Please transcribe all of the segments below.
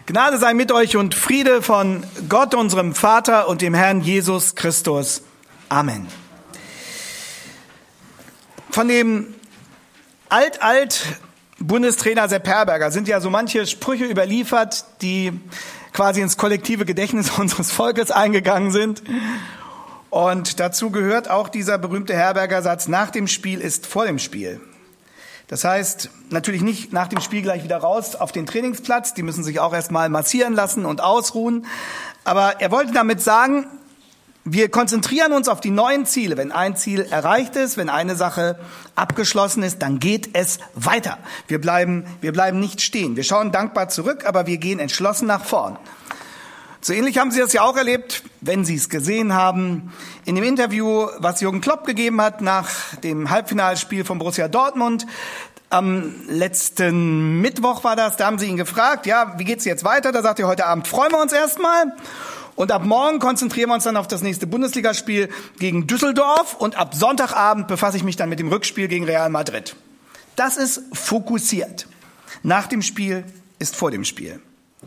Gnade sei mit euch und Friede von Gott, unserem Vater und dem Herrn Jesus Christus. Amen. Von dem Bundestrainer Sepp Herberger sind ja so manche Sprüche überliefert, die quasi ins kollektive Gedächtnis unseres Volkes eingegangen sind. Und dazu gehört auch dieser berühmte Herberger Satz: Nach dem Spiel ist vor dem Spiel. Das heißt, natürlich nicht nach dem Spiel gleich wieder raus auf den Trainingsplatz. Die müssen sich auch erstmal massieren lassen und ausruhen. Aber er wollte damit sagen, wir konzentrieren uns auf die neuen Ziele. Wenn ein Ziel erreicht ist, wenn eine Sache abgeschlossen ist, dann geht es weiter. Wir bleiben nicht stehen. Wir schauen dankbar zurück, aber wir gehen entschlossen nach vorn. So ähnlich haben Sie das ja auch erlebt, wenn Sie es gesehen haben, in dem Interview, was Jürgen Klopp gegeben hat nach dem Halbfinalspiel von Borussia Dortmund. Am letzten Mittwoch war das, da haben Sie ihn gefragt, ja, wie geht's jetzt weiter? Da sagt er, heute Abend freuen wir uns erstmal. Und ab morgen konzentrieren wir uns dann auf das nächste Bundesligaspiel gegen Düsseldorf. Und ab Sonntagabend befasse ich mich dann mit dem Rückspiel gegen Real Madrid. Das ist fokussiert. Nach dem Spiel ist vor dem Spiel.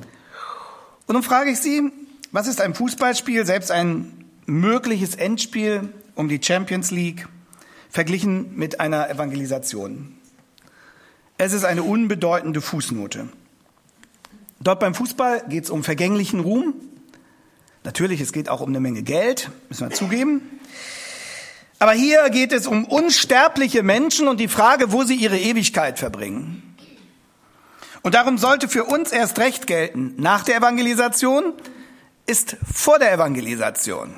Und nun frage ich Sie, was ist ein Fußballspiel, selbst ein mögliches Endspiel um die Champions League, verglichen mit einer Evangelisation? Es ist eine unbedeutende Fußnote. Dort beim Fußball geht es um vergänglichen Ruhm. Natürlich, es geht auch um eine Menge Geld, müssen wir zugeben. Aber hier geht es um unsterbliche Menschen und die Frage, wo sie ihre Ewigkeit verbringen. Und darum sollte für uns erst recht gelten, nach der Evangelisation ist vor der Evangelisation.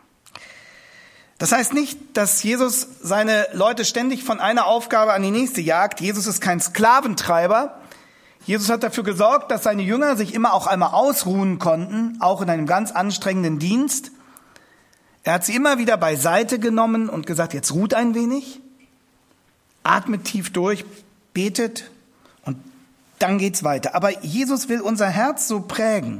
Das heißt nicht, dass Jesus seine Leute ständig von einer Aufgabe an die nächste jagt. Jesus ist kein Sklaventreiber. Jesus hat dafür gesorgt, dass seine Jünger sich immer auch einmal ausruhen konnten, auch in einem ganz anstrengenden Dienst. Er hat sie immer wieder beiseite genommen und gesagt, jetzt ruht ein wenig, atmet tief durch, betet und dann geht's weiter. Aber Jesus will unser Herz so prägen,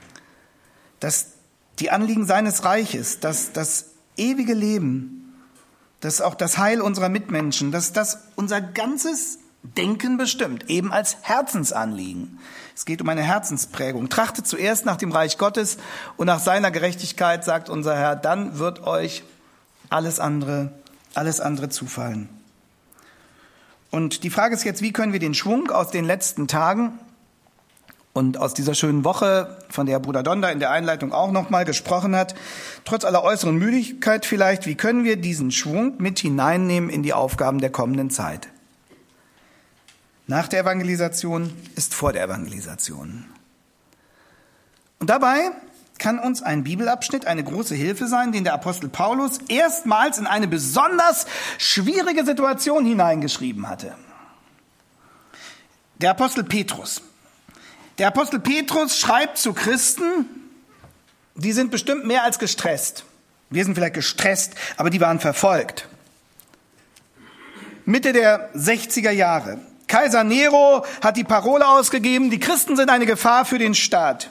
dass die Anliegen seines Reiches, dass das ewige Leben, dass auch das Heil unserer Mitmenschen, dass das unser ganzes Denken bestimmt, eben als Herzensanliegen. Es geht um eine Herzensprägung. Trachtet zuerst nach dem Reich Gottes und nach seiner Gerechtigkeit, sagt unser Herr, dann wird euch alles andere zufallen. Und die Frage ist jetzt, wie können wir den Schwung aus den letzten Tagen und aus dieser schönen Woche, von der Bruder Donder in der Einleitung auch nochmal gesprochen hat, trotz aller äußeren Müdigkeit vielleicht, wie können wir diesen Schwung mit hineinnehmen in die Aufgaben der kommenden Zeit? Nach der Evangelisation ist vor der Evangelisation. Und dabei kann uns ein Bibelabschnitt eine große Hilfe sein, den der Apostel Paulus erstmals in eine besonders schwierige Situation hineingeschrieben hatte. Der Apostel Petrus. Der Apostel Petrus schreibt zu Christen, die sind bestimmt mehr als gestresst. Wir sind vielleicht gestresst, aber die waren verfolgt. Mitte der 60er Jahre. Kaiser Nero hat die Parole ausgegeben, die Christen sind eine Gefahr für den Staat.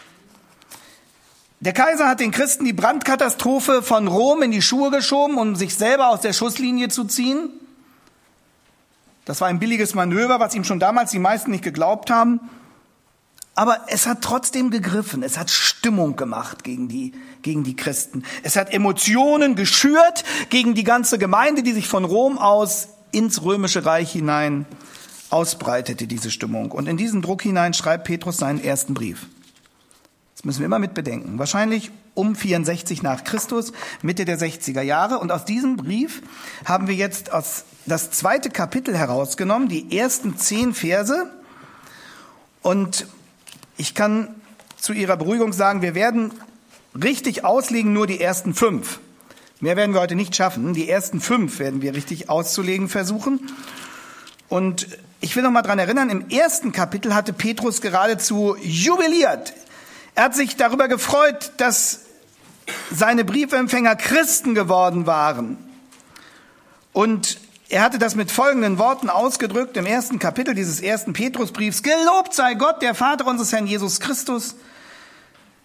Der Kaiser hat den Christen die Brandkatastrophe von Rom in die Schuhe geschoben, um sich selber aus der Schusslinie zu ziehen. Das war ein billiges Manöver, was ihm schon damals die meisten nicht geglaubt haben. Aber es hat trotzdem gegriffen. Es hat Stimmung gemacht gegen die Christen. Es hat Emotionen geschürt gegen die ganze Gemeinde, die sich von Rom aus ins Römische Reich hinein ausbreitete, diese Stimmung. Und in diesen Druck hinein schreibt Petrus seinen ersten Brief. Das müssen wir immer mit bedenken. Wahrscheinlich um 64 nach Christus, Mitte der 60er Jahre. Und aus diesem Brief haben wir jetzt das zweite Kapitel herausgenommen, die ersten 10 Verse. Und ich kann zu Ihrer Beruhigung sagen, wir werden richtig auslegen nur die ersten 5. Mehr werden wir heute nicht schaffen. Die ersten 5 werden wir richtig auszulegen versuchen. Und ich will noch mal dran erinnern, im ersten Kapitel hatte Petrus geradezu jubiliert. Er hat sich darüber gefreut, dass seine Briefempfänger Christen geworden waren. Und er hatte das mit folgenden Worten ausgedrückt im ersten Kapitel dieses ersten Petrusbriefs. Gelobt sei Gott, der Vater unseres Herrn Jesus Christus,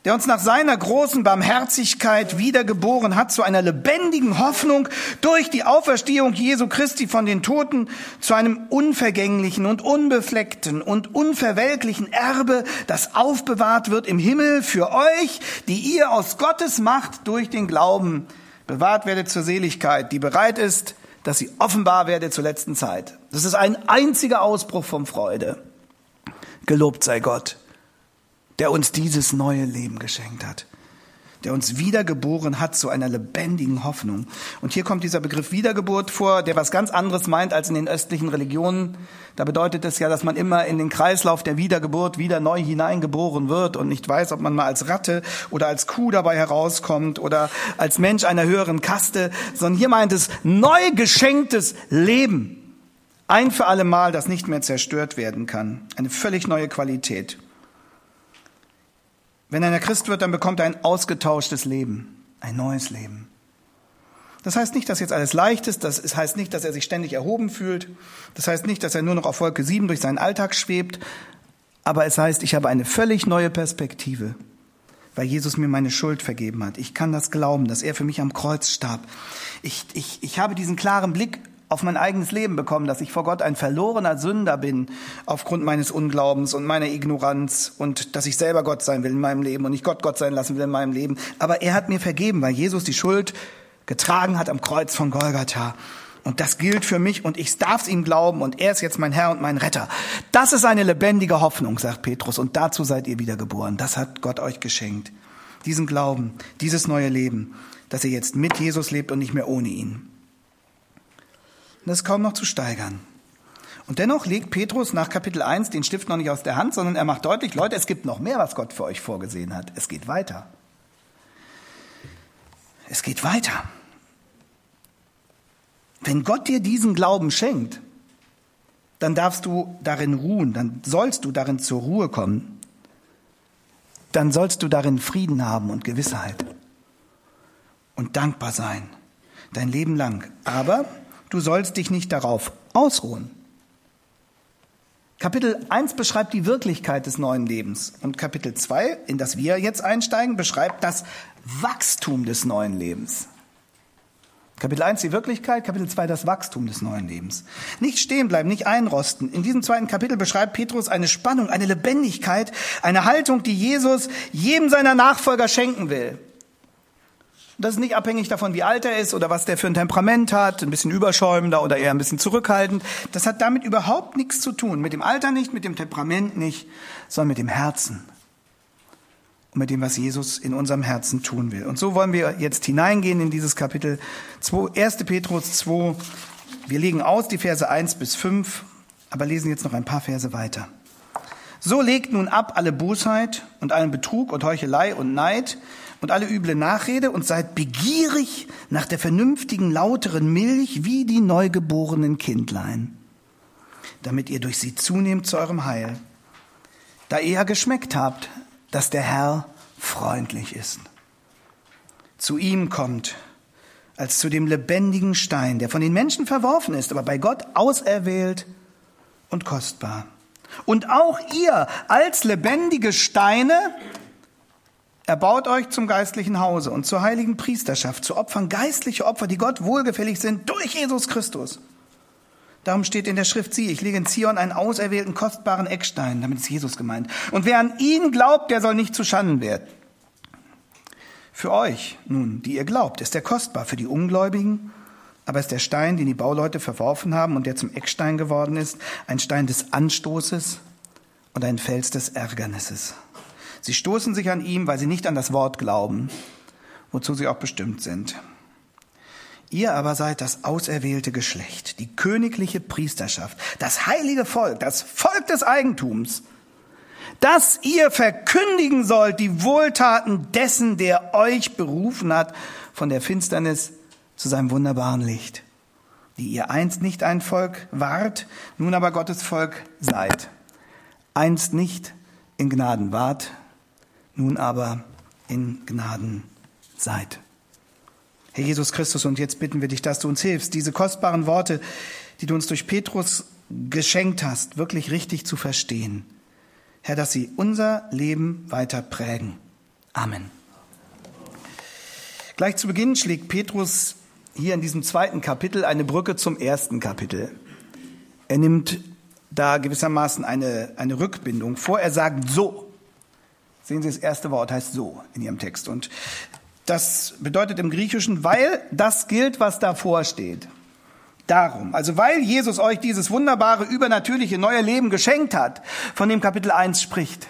der uns nach seiner großen Barmherzigkeit wiedergeboren hat zu einer lebendigen Hoffnung durch die Auferstehung Jesu Christi von den Toten, zu einem unvergänglichen und unbefleckten und unverwelklichen Erbe, das aufbewahrt wird im Himmel für euch, die ihr aus Gottes Macht durch den Glauben bewahrt werdet zur Seligkeit, die bereit ist, dass sie offenbar werde zur letzten Zeit. Das ist ein einziger Ausbruch von Freude. Gelobt sei Gott, der uns dieses neue Leben geschenkt hat, der uns wiedergeboren hat zu einer lebendigen Hoffnung. Und hier kommt dieser Begriff Wiedergeburt vor, der was ganz anderes meint als in den östlichen Religionen. Da bedeutet es ja, dass man immer in den Kreislauf der Wiedergeburt wieder neu hineingeboren wird und nicht weiß, ob man mal als Ratte oder als Kuh dabei herauskommt oder als Mensch einer höheren Kaste, sondern hier meint es neu geschenktes Leben. Ein für alle Mal, das nicht mehr zerstört werden kann. Eine völlig neue Qualität. Wenn einer Christ wird, dann bekommt er ein ausgetauschtes Leben, ein neues Leben. Das heißt nicht, dass jetzt alles leicht ist, das heißt nicht, dass er sich ständig erhoben fühlt, das heißt nicht, dass er nur noch auf Wolke 7 durch seinen Alltag schwebt, aber es heißt, ich habe eine völlig neue Perspektive, weil Jesus mir meine Schuld vergeben hat. Ich kann das glauben, dass er für mich am Kreuz starb. Ich habe diesen klaren Blick auf mein eigenes Leben bekommen, dass ich vor Gott ein verlorener Sünder bin aufgrund meines Unglaubens und meiner Ignoranz und dass ich selber Gott sein will in meinem Leben und nicht Gott sein lassen will in meinem Leben. Aber er hat mir vergeben, weil Jesus die Schuld getragen hat am Kreuz von Golgatha. Und das gilt für mich und ich darf es ihm glauben und er ist jetzt mein Herr und mein Retter. Das ist eine lebendige Hoffnung, sagt Petrus, und dazu seid ihr wiedergeboren. Das hat Gott euch geschenkt. Diesen Glauben, dieses neue Leben, dass ihr jetzt mit Jesus lebt und nicht mehr ohne ihn. Das ist kaum noch zu steigern. Und dennoch legt Petrus nach Kapitel 1 den Stift noch nicht aus der Hand, sondern er macht deutlich, Leute, es gibt noch mehr, was Gott für euch vorgesehen hat. Es geht weiter. Es geht weiter. Wenn Gott dir diesen Glauben schenkt, dann darfst du darin ruhen, dann sollst du darin zur Ruhe kommen. Dann sollst du darin Frieden haben und Gewissheit und dankbar sein, dein Leben lang. Aber du sollst dich nicht darauf ausruhen. Kapitel 1 beschreibt die Wirklichkeit des neuen Lebens und Kapitel 2, in das wir jetzt einsteigen, beschreibt das Wachstum des neuen Lebens. Kapitel 1 die Wirklichkeit, Kapitel 2 das Wachstum des neuen Lebens. Nicht stehen bleiben, nicht einrosten. In diesem zweiten Kapitel beschreibt Petrus eine Spannung, eine Lebendigkeit, eine Haltung, die Jesus jedem seiner Nachfolger schenken will. Das ist nicht abhängig davon, wie alt er ist oder was der für ein Temperament hat, ein bisschen überschäumender oder eher ein bisschen zurückhaltend. Das hat damit überhaupt nichts zu tun. Mit dem Alter nicht, mit dem Temperament nicht, sondern mit dem Herzen. Und mit dem, was Jesus in unserem Herzen tun will. Und so wollen wir jetzt hineingehen in dieses Kapitel 2, 1. Petrus 2. Wir legen aus die Verse 1 bis 5, aber lesen jetzt noch ein paar Verse weiter. So legt nun ab alle Bosheit und allen Betrug und Heuchelei und Neid und alle üble Nachrede und seid begierig nach der vernünftigen, lauteren Milch wie die neugeborenen Kindlein, damit ihr durch sie zunehmt zu eurem Heil, da ihr ja geschmeckt habt, dass der Herr freundlich ist. Zu ihm kommt, als zu dem lebendigen Stein, der von den Menschen verworfen ist, aber bei Gott auserwählt und kostbar. Und auch ihr als lebendige Steine erbaut euch zum geistlichen Hause und zur heiligen Priesterschaft, zu Opfern, geistliche Opfer, die Gott wohlgefällig sind durch Jesus Christus. Darum steht in der Schrift, siehe, ich lege in Zion einen auserwählten, kostbaren Eckstein, damit ist Jesus gemeint. Und wer an ihn glaubt, der soll nicht zu Schanden werden. Für euch, nun, die ihr glaubt, ist er kostbar, für die Ungläubigen, aber ist der Stein, den die Bauleute verworfen haben und der zum Eckstein geworden ist, ein Stein des Anstoßes und ein Fels des Ärgernisses. Sie stoßen sich an ihm, weil sie nicht an das Wort glauben, wozu sie auch bestimmt sind. Ihr aber seid das auserwählte Geschlecht, die königliche Priesterschaft, das heilige Volk, das Volk des Eigentums, dass ihr verkündigen sollt die Wohltaten dessen, der euch berufen hat, von der Finsternis zu seinem wunderbaren Licht, die ihr einst nicht ein Volk wart, nun aber Gottes Volk seid, einst nicht in Gnaden wart, nun aber in Gnaden seid. Herr Jesus Christus, und jetzt bitten wir dich, dass du uns hilfst, diese kostbaren Worte, die du uns durch Petrus geschenkt hast, wirklich richtig zu verstehen. Herr, dass sie unser Leben weiter prägen. Amen. Gleich zu Beginn schlägt Petrus hier in diesem 2. Kapitel eine Brücke zum 1. Kapitel. Er nimmt da gewissermaßen eine Rückbindung vor. Er sagt so. Sehen Sie, das erste Wort heißt so in Ihrem Text. Und das bedeutet im Griechischen, weil das gilt, was davor steht. Darum, also weil Jesus euch dieses wunderbare, übernatürliche neue Leben geschenkt hat, von dem Kapitel 1 spricht.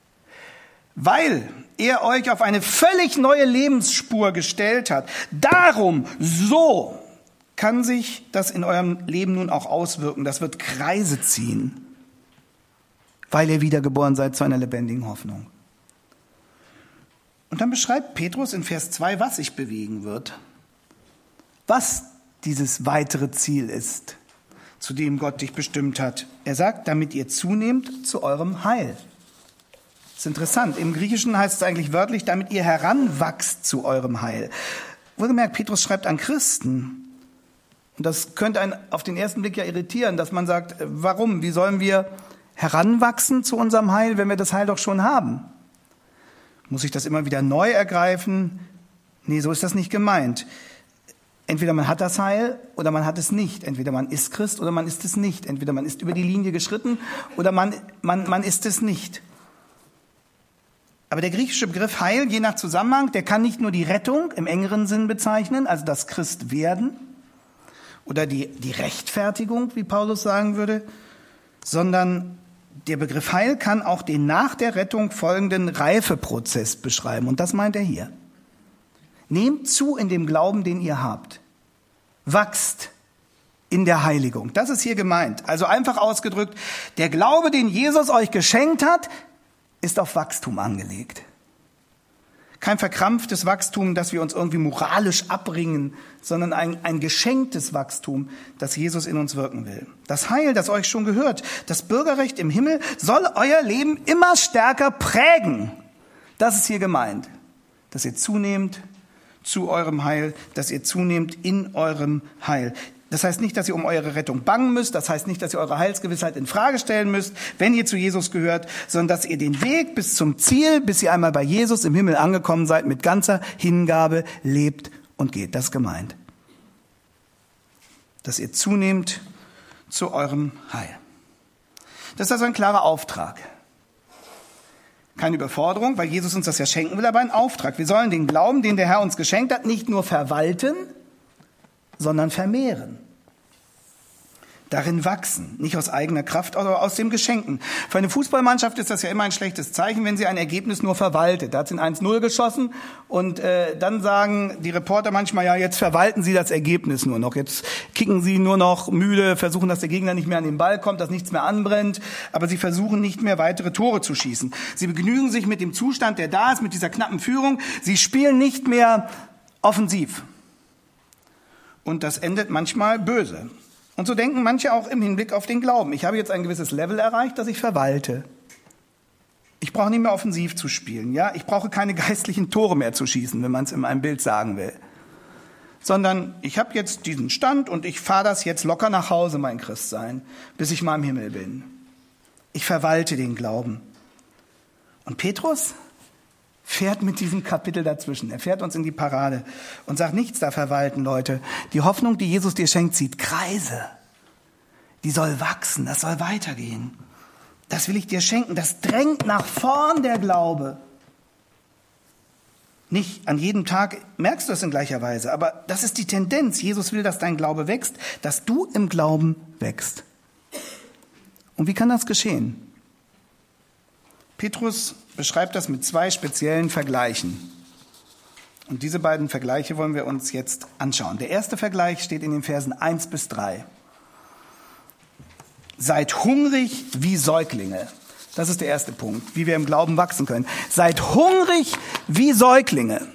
Weil er euch auf eine völlig neue Lebensspur gestellt hat. Darum, so kann sich das in eurem Leben nun auch auswirken. Das wird Kreise ziehen, weil ihr wiedergeboren seid zu einer lebendigen Hoffnung. Und dann beschreibt Petrus in Vers 2, was sich bewegen wird. Was dieses weitere Ziel ist, zu dem Gott dich bestimmt hat. Er sagt, damit ihr zunehmt zu eurem Heil. Das ist interessant. Im Griechischen heißt es eigentlich wörtlich, damit ihr heranwachst zu eurem Heil. Wohlgemerkt, Petrus schreibt an Christen. Und das könnte einen auf den ersten Blick ja irritieren, dass man sagt, warum? Wie sollen wir heranwachsen zu unserem Heil, wenn wir das Heil doch schon haben? Muss ich das immer wieder neu ergreifen? Nee, so ist das nicht gemeint. Entweder man hat das Heil oder man hat es nicht. Entweder man ist Christ oder man ist es nicht. Entweder man ist über die Linie geschritten oder man ist es nicht. Aber der griechische Begriff Heil, je nach Zusammenhang, der kann nicht nur die Rettung im engeren Sinn bezeichnen, also das Christwerden oder die Rechtfertigung, wie Paulus sagen würde, sondern der Begriff Heil kann auch den nach der Rettung folgenden Reifeprozess beschreiben. Und das meint er hier. Nehmt zu in dem Glauben, den ihr habt. Wachst in der Heiligung. Das ist hier gemeint. Also einfach ausgedrückt, der Glaube, den Jesus euch geschenkt hat, ist auf Wachstum angelegt. Kein verkrampftes Wachstum, das wir uns irgendwie moralisch abringen, sondern ein geschenktes Wachstum, das Jesus in uns wirken will. Das Heil, das euch schon gehört, das Bürgerrecht im Himmel, soll euer Leben immer stärker prägen. Das ist hier gemeint. Dass ihr zunehmt zu eurem Heil, dass ihr zunehmt in eurem Heil. Das heißt nicht, dass ihr um eure Rettung bangen müsst. Das heißt nicht, dass ihr eure Heilsgewissheit in Frage stellen müsst, wenn ihr zu Jesus gehört, sondern dass ihr den Weg bis zum Ziel, bis ihr einmal bei Jesus im Himmel angekommen seid, mit ganzer Hingabe lebt und geht. Das ist gemeint. Dass ihr zunehmt zu eurem Heil. Das ist also ein klarer Auftrag. Keine Überforderung, weil Jesus uns das ja schenken will, aber ein Auftrag. Wir sollen den Glauben, den der Herr uns geschenkt hat, nicht nur verwalten, sondern vermehren. Darin wachsen, nicht aus eigener Kraft, aber aus dem Geschenken. Für eine Fußballmannschaft ist das ja immer ein schlechtes Zeichen, wenn sie ein Ergebnis nur verwaltet. Da hat sie ein 1-0 geschossen und dann sagen die Reporter manchmal, ja, jetzt verwalten sie das Ergebnis nur noch. Jetzt kicken sie nur noch müde, versuchen, dass der Gegner nicht mehr an den Ball kommt, dass nichts mehr anbrennt, aber sie versuchen nicht mehr weitere Tore zu schießen. Sie begnügen sich mit dem Zustand, der da ist, mit dieser knappen Führung. Sie spielen nicht mehr offensiv. Und das endet manchmal böse. Und so denken manche auch im Hinblick auf den Glauben. Ich habe jetzt ein gewisses Level erreicht, das ich verwalte. Ich brauche nicht mehr offensiv zu spielen. Ja, ich brauche keine geistlichen Tore mehr zu schießen, wenn man es in einem Bild sagen will. Sondern ich habe jetzt diesen Stand und ich fahre das jetzt locker nach Hause, mein Christsein, bis ich mal im Himmel bin. Ich verwalte den Glauben. Und Petrus fährt mit diesem Kapitel dazwischen. Er fährt uns in die Parade und sagt, nichts da verwalten, Leute. Die Hoffnung, die Jesus dir schenkt, zieht Kreise. Die soll wachsen, das soll weitergehen. Das will ich dir schenken. Das drängt nach vorn, der Glaube. Nicht an jedem Tag merkst du es in gleicher Weise, aber das ist die Tendenz. Jesus will, dass dein Glaube wächst, dass du im Glauben wächst. Und wie kann das geschehen? Petrus beschreibt das mit 2 speziellen Vergleichen. Und diese beiden Vergleiche wollen wir uns jetzt anschauen. Der erste Vergleich steht in den Versen 1-3. Seid hungrig wie Säuglinge. Das ist der erste Punkt, wie wir im Glauben wachsen können. Seid hungrig wie Säuglinge.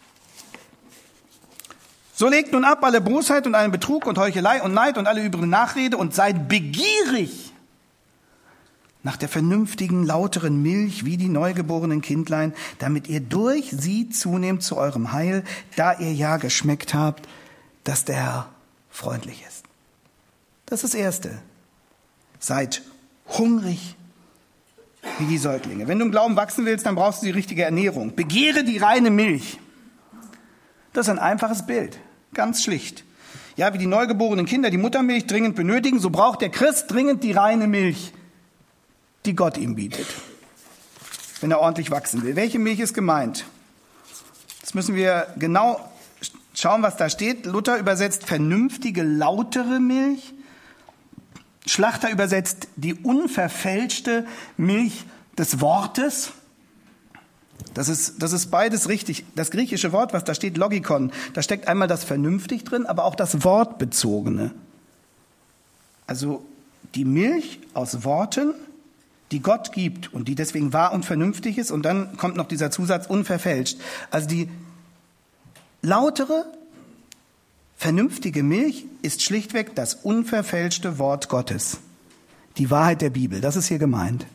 So legt nun ab alle Bosheit und allen Betrug und Heuchelei und Neid und alle übrige Nachrede und seid begierig nach der vernünftigen, lauteren Milch wie die neugeborenen Kindlein, damit ihr durch sie zunehmt zu eurem Heil, da ihr ja geschmeckt habt, dass der Herr freundlich ist. Das ist das Erste. Seid hungrig wie die Säuglinge. Wenn du im Glauben wachsen willst, dann brauchst du die richtige Ernährung. Begehre die reine Milch. Das ist ein einfaches Bild, ganz schlicht. Ja, wie die neugeborenen Kinder die Muttermilch dringend benötigen, so braucht der Christ dringend die reine Milch, die Gott ihm bietet, wenn er ordentlich wachsen will. Welche Milch ist gemeint? Das müssen wir genau schauen, was da steht. Luther übersetzt vernünftige, lautere Milch. Schlachter übersetzt die unverfälschte Milch des Wortes. Das ist beides richtig. Das griechische Wort, was da steht, Logikon, da steckt einmal das vernünftig drin, aber auch das Wortbezogene. Also die Milch aus Worten, die Gott gibt und die deswegen wahr und vernünftig ist. Und dann kommt noch dieser Zusatz unverfälscht. Also die lautere, vernünftige Milch ist schlichtweg das unverfälschte Wort Gottes. Die Wahrheit der Bibel, das ist hier gemeint.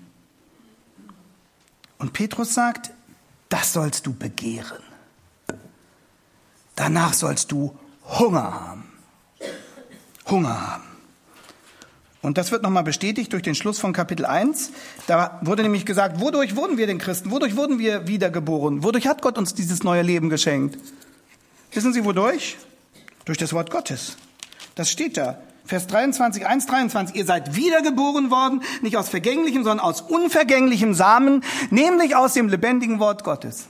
Und Petrus sagt, das sollst du begehren. Danach sollst du Hunger haben. Hunger haben. Und das wird nochmal bestätigt durch den Schluss von Kapitel 1. Da wurde nämlich gesagt, wodurch wurden wir denn Christen? Wodurch wurden wir wiedergeboren? Wodurch hat Gott uns dieses neue Leben geschenkt? Wissen Sie wodurch? Durch das Wort Gottes. Das steht da. Vers 23, 1,23. Ihr seid wiedergeboren worden, nicht aus vergänglichem, sondern aus unvergänglichem Samen, nämlich aus dem lebendigen Wort Gottes.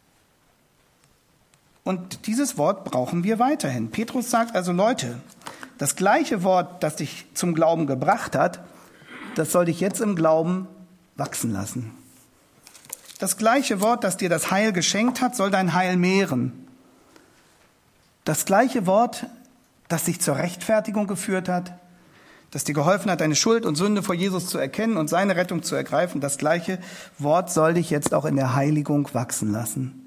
Und dieses Wort brauchen wir weiterhin. Petrus sagt also, Leute, das gleiche Wort, das dich zum Glauben gebracht hat, das soll dich jetzt im Glauben wachsen lassen. Das gleiche Wort, das dir das Heil geschenkt hat, soll dein Heil mehren. Das gleiche Wort, das dich zur Rechtfertigung geführt hat, das dir geholfen hat, deine Schuld und Sünde vor Jesus zu erkennen und seine Rettung zu ergreifen, das gleiche Wort soll dich jetzt auch in der Heiligung wachsen lassen.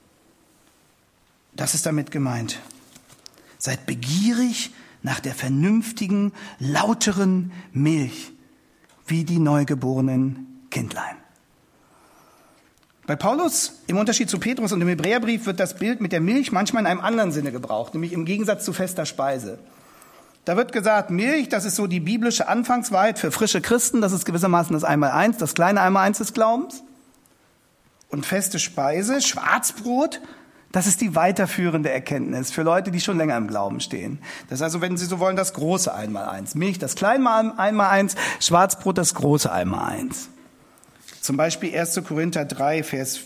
Das ist damit gemeint. Seid begierig nach der vernünftigen, lauteren Milch, wie die neugeborenen Kindlein. Bei Paulus, im Unterschied zu Petrus und im Hebräerbrief, wird das Bild mit der Milch manchmal in einem anderen Sinne gebraucht, nämlich im Gegensatz zu fester Speise. Da wird gesagt, Milch, das ist so die biblische Anfangswahrheit für frische Christen, das ist gewissermaßen das Einmaleins, das kleine Einmaleins des Glaubens. Und feste Speise, Schwarzbrot, das ist die weiterführende Erkenntnis für Leute, die schon länger im Glauben stehen. Das ist also, wenn Sie so wollen, das große Einmaleins. Milch, das kleine Einmaleins, Schwarzbrot, das große Einmaleins. Zum Beispiel 1. Korinther 3, Vers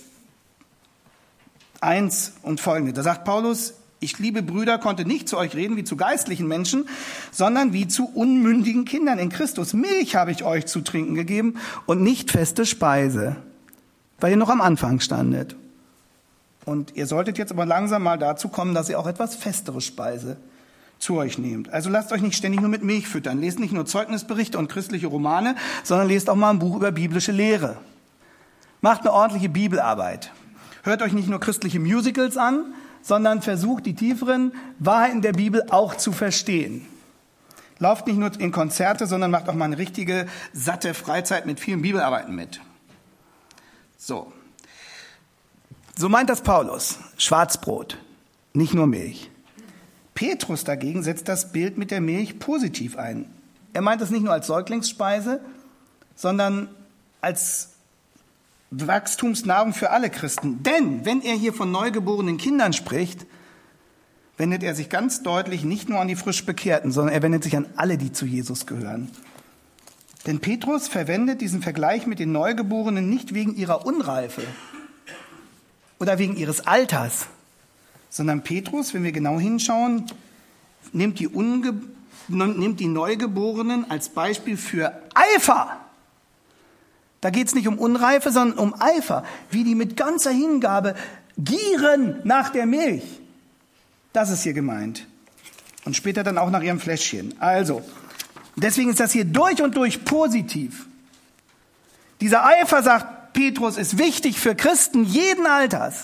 1 und folgende. Da sagt Paulus, ich, liebe Brüder, konnte nicht zu euch reden wie zu geistlichen Menschen, sondern wie zu unmündigen Kindern in Christus. Milch habe ich euch zu trinken gegeben und nicht feste Speise, weil ihr noch am Anfang standet. Und ihr solltet jetzt aber langsam mal dazu kommen, dass ihr auch etwas festere Speise zu euch nehmt. Also lasst euch nicht ständig nur mit Milch füttern. Lest nicht nur Zeugnisberichte und christliche Romane, sondern lest auch mal ein Buch über biblische Lehre. Macht eine ordentliche Bibelarbeit. Hört euch nicht nur christliche Musicals an, sondern versucht die tieferen Wahrheiten der Bibel auch zu verstehen. Lauft nicht nur in Konzerte, sondern macht auch mal eine richtige, satte Freizeit mit vielen Bibelarbeiten mit. So meint das Paulus. Schwarzbrot, nicht nur Milch. Petrus dagegen setzt das Bild mit der Milch positiv ein. Er meint es nicht nur als Säuglingsspeise, sondern als Wachstumsnahrung für alle Christen. Denn wenn er hier von neugeborenen Kindern spricht, wendet er sich ganz deutlich nicht nur an die frisch Bekehrten, sondern er wendet sich an alle, die zu Jesus gehören. Denn Petrus verwendet diesen Vergleich mit den Neugeborenen nicht wegen ihrer Unreife oder wegen ihres Alters, sondern Petrus, wenn wir genau hinschauen, nimmt die Neugeborenen als Beispiel für Eifer. Da geht es nicht um Unreife, sondern um Eifer, wie die mit ganzer Hingabe gieren nach der Milch. Das ist hier gemeint. Und später dann auch nach ihrem Fläschchen. Also, deswegen ist das hier durch und durch positiv. Dieser Eifer, sagt Petrus, ist wichtig für Christen jeden Alters.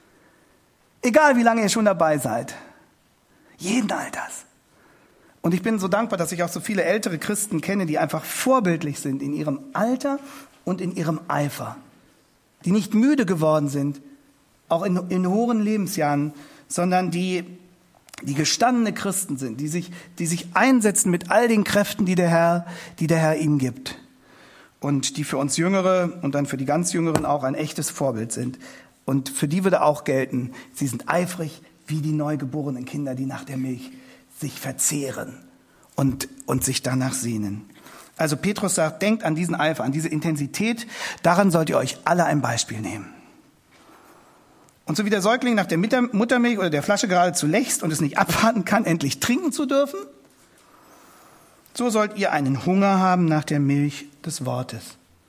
Egal, wie lange ihr schon dabei seid. Jeden Alters. Und ich bin so dankbar, dass ich auch so viele ältere Christen kenne, die einfach vorbildlich sind in ihrem Alter und in ihrem Eifer. Die nicht müde geworden sind, auch in hohen Lebensjahren, sondern die gestandene Christen sind, die sich einsetzen mit all den Kräften, die der Herr ihnen gibt. und die für uns Jüngere und dann für die ganz Jüngeren auch ein echtes Vorbild sind. Und für die würde auch gelten, sie sind eifrig wie die neugeborenen Kinder, die nach der Milch sich verzehren und sich danach sehnen. Also Petrus sagt, denkt an diesen Eifer, an diese Intensität, daran sollt ihr euch alle ein Beispiel nehmen. Und so wie der Säugling nach der Muttermilch oder der Flasche geradezu lechzt und es nicht abwarten kann, endlich trinken zu dürfen, so sollt ihr einen Hunger haben nach der Milch des Wortes.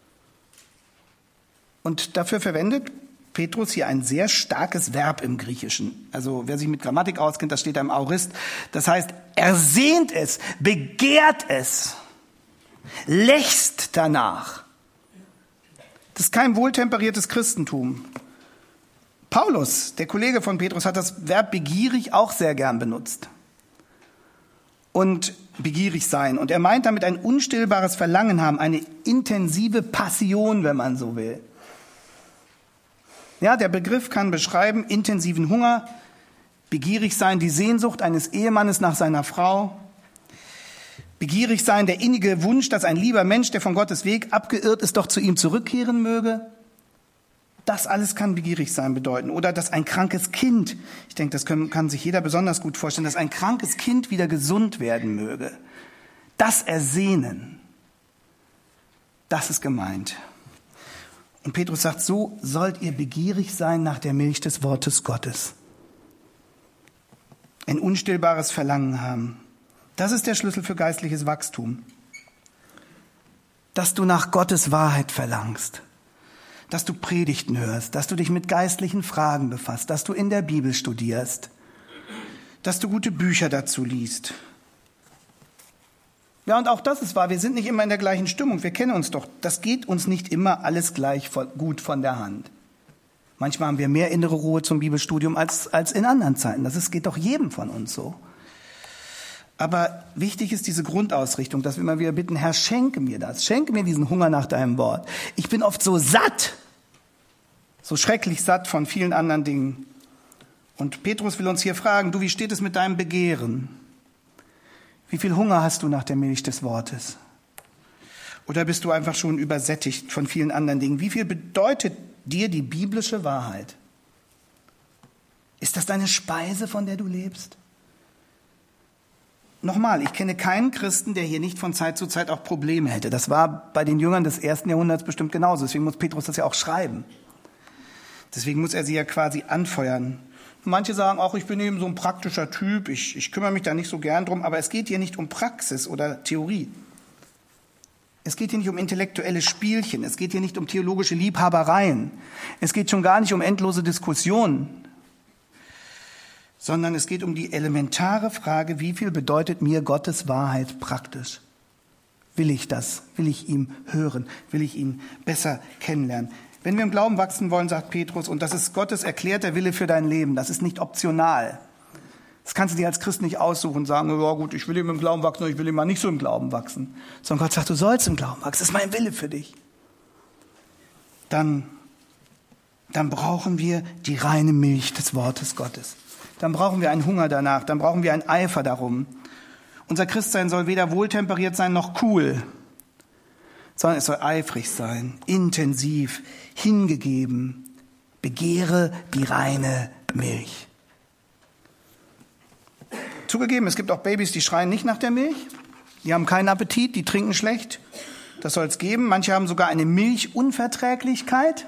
Und dafür verwendet Petrus hier ein sehr starkes Verb im Griechischen. Also wer sich mit Grammatik auskennt, das steht da im Aorist. Das heißt, er sehnt es, begehrt es, lechzt danach. Das ist kein wohltemperiertes Christentum. Paulus, der Kollege von Petrus, hat das Verb begierig auch sehr gern benutzt. Und begierig sein. Und er meint damit ein unstillbares Verlangen haben, eine intensive Passion, wenn man so will. Ja, der Begriff kann beschreiben intensiven Hunger, begierig sein, die Sehnsucht eines Ehemannes nach seiner Frau, begierig sein, der innige Wunsch, dass ein lieber Mensch, der von Gottes Weg abgeirrt ist, doch zu ihm zurückkehren möge. Das alles kann begierig sein bedeuten. Oder dass ein krankes Kind, ich denke, das kann sich jeder besonders gut vorstellen, dass ein krankes Kind wieder gesund werden möge. Das Ersehnen, das ist gemeint. Und Petrus sagt, so sollt ihr begierig sein nach der Milch des Wortes Gottes. Ein unstillbares Verlangen haben. Das ist der Schlüssel für geistliches Wachstum. Dass du nach Gottes Wahrheit verlangst. Dass du Predigten hörst, dass du dich mit geistlichen Fragen befasst, dass du in der Bibel studierst, dass du gute Bücher dazu liest. Ja, und auch das ist wahr, wir sind nicht immer in der gleichen Stimmung, wir kennen uns doch. Das geht uns nicht immer alles gleich gut von der Hand. Manchmal haben wir mehr innere Ruhe zum Bibelstudium als in anderen Zeiten. Geht doch jedem von uns so. Aber wichtig ist diese Grundausrichtung, dass wir immer wieder bitten, Herr, schenke mir das. Schenke mir diesen Hunger nach deinem Wort. Ich bin oft so satt, so schrecklich satt von vielen anderen Dingen. Und Petrus will uns hier fragen, du, wie steht es mit deinem Begehren? Wie viel Hunger hast du nach der Milch des Wortes? Oder bist du einfach schon übersättigt von vielen anderen Dingen? Wie viel bedeutet dir die biblische Wahrheit? Ist das deine Speise, von der du lebst? Nochmal, ich kenne keinen Christen, der hier nicht von Zeit zu Zeit auch Probleme hätte. Das war bei den Jüngern des 1. Jahrhunderts bestimmt genauso. Deswegen muss Petrus das ja auch schreiben. Deswegen muss er sie ja quasi anfeuern. Manche sagen auch, ich bin eben so ein praktischer Typ, ich kümmere mich da nicht so gern drum, aber es geht hier nicht um Praxis oder Theorie. Es geht hier nicht um intellektuelle Spielchen, es geht hier nicht um theologische Liebhabereien, es geht schon gar nicht um endlose Diskussionen, sondern es geht um die elementare Frage, wie viel bedeutet mir Gottes Wahrheit praktisch? Will ich das? Will ich ihm hören? Will ich ihn besser kennenlernen? Wenn wir im Glauben wachsen wollen, sagt Petrus, und das ist Gottes erklärter Wille für dein Leben, das ist nicht optional. Das kannst du dir als Christ nicht aussuchen und sagen, ja gut, ich will eben im Glauben wachsen oder ich will eben mal nicht so im Glauben wachsen. Sondern Gott sagt, du sollst im Glauben wachsen, das ist mein Wille für dich. Dann brauchen wir die reine Milch des Wortes Gottes. Dann brauchen wir einen Hunger danach, dann brauchen wir einen Eifer darum. Unser Christsein soll weder wohltemperiert sein noch cool, sondern es soll eifrig sein, intensiv, hingegeben. Begehre die reine Milch. Zugegeben, es gibt auch Babys, die schreien nicht nach der Milch. Die haben keinen Appetit, die trinken schlecht. Das soll es geben. Manche haben sogar eine Milchunverträglichkeit.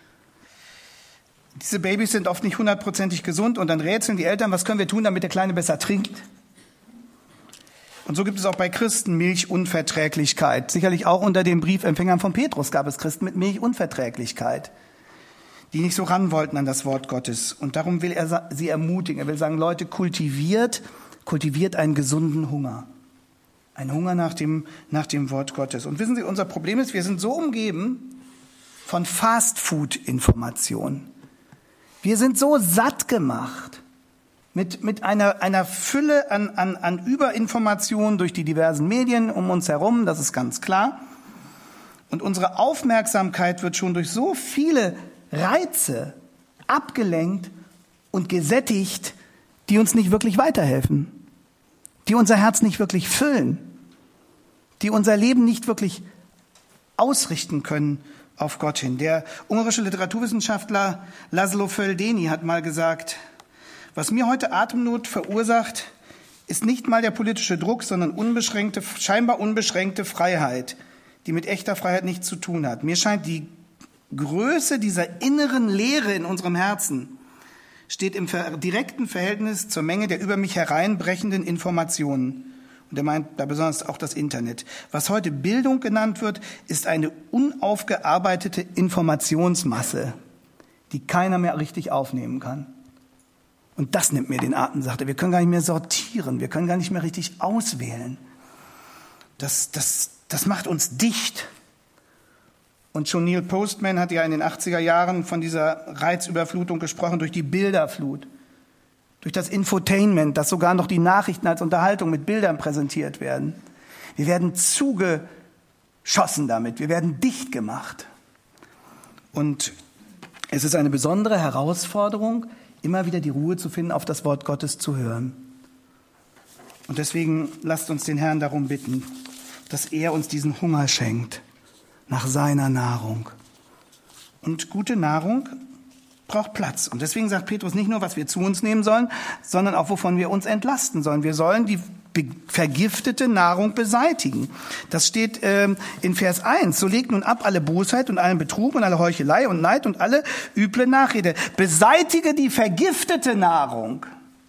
Diese Babys sind oft nicht 100%ig gesund und dann rätseln die Eltern, was können wir tun, damit der Kleine besser trinkt? Und so gibt es auch bei Christen Milchunverträglichkeit. Sicherlich auch unter den Briefempfängern von Petrus gab es Christen mit Milchunverträglichkeit, die nicht so ran wollten an das Wort Gottes. Und darum will er sie ermutigen. Er will sagen, Leute, kultiviert einen gesunden Hunger. Ein Hunger nach dem Wort Gottes. Und wissen Sie, unser Problem ist, wir sind so umgeben von Fast-Food-Informationen. Wir sind so satt gemacht mit einer Fülle an Überinformationen durch die diversen Medien um uns herum, das ist ganz klar. Und unsere Aufmerksamkeit wird schon durch so viele Reize abgelenkt und gesättigt, die uns nicht wirklich weiterhelfen, die unser Herz nicht wirklich füllen, die unser Leben nicht wirklich ausrichten können auf Gott hin. Der ungarische Literaturwissenschaftler Laszlo Földeni hat mal gesagt, was mir heute Atemnot verursacht, ist nicht mal der politische Druck, sondern scheinbar unbeschränkte Freiheit, die mit echter Freiheit nichts zu tun hat. Mir scheint, die Größe dieser inneren Leere in unserem Herzen steht im direkten Verhältnis zur Menge der über mich hereinbrechenden Informationen. Und er meint da besonders auch das Internet. Was heute Bildung genannt wird, ist eine unaufgearbeitete Informationsmasse, die keiner mehr richtig aufnehmen kann. Und das nimmt mir den Atem, sagt er. Wir können gar nicht mehr sortieren, wir können gar nicht mehr richtig auswählen. Das macht uns dicht. Und schon Neil Postman hat ja in den 80er Jahren von dieser Reizüberflutung gesprochen, durch die Bilderflut, durch das Infotainment, dass sogar noch die Nachrichten als Unterhaltung mit Bildern präsentiert werden. Wir werden zugeschossen damit, wir werden dicht gemacht. Und es ist eine besondere Herausforderung, immer wieder die Ruhe zu finden, auf das Wort Gottes zu hören. Und deswegen lasst uns den Herrn darum bitten, dass er uns diesen Hunger schenkt nach seiner Nahrung. Und gute Nahrung braucht Platz. Und deswegen sagt Petrus nicht nur, was wir zu uns nehmen sollen, sondern auch, wovon wir uns entlasten sollen. Wir sollen die vergiftete Nahrung beseitigen. Das steht in Vers 1. So legt nun ab alle Bosheit und allen Betrug und alle Heuchelei und Neid und alle üble Nachrede. Beseitige die vergiftete Nahrung.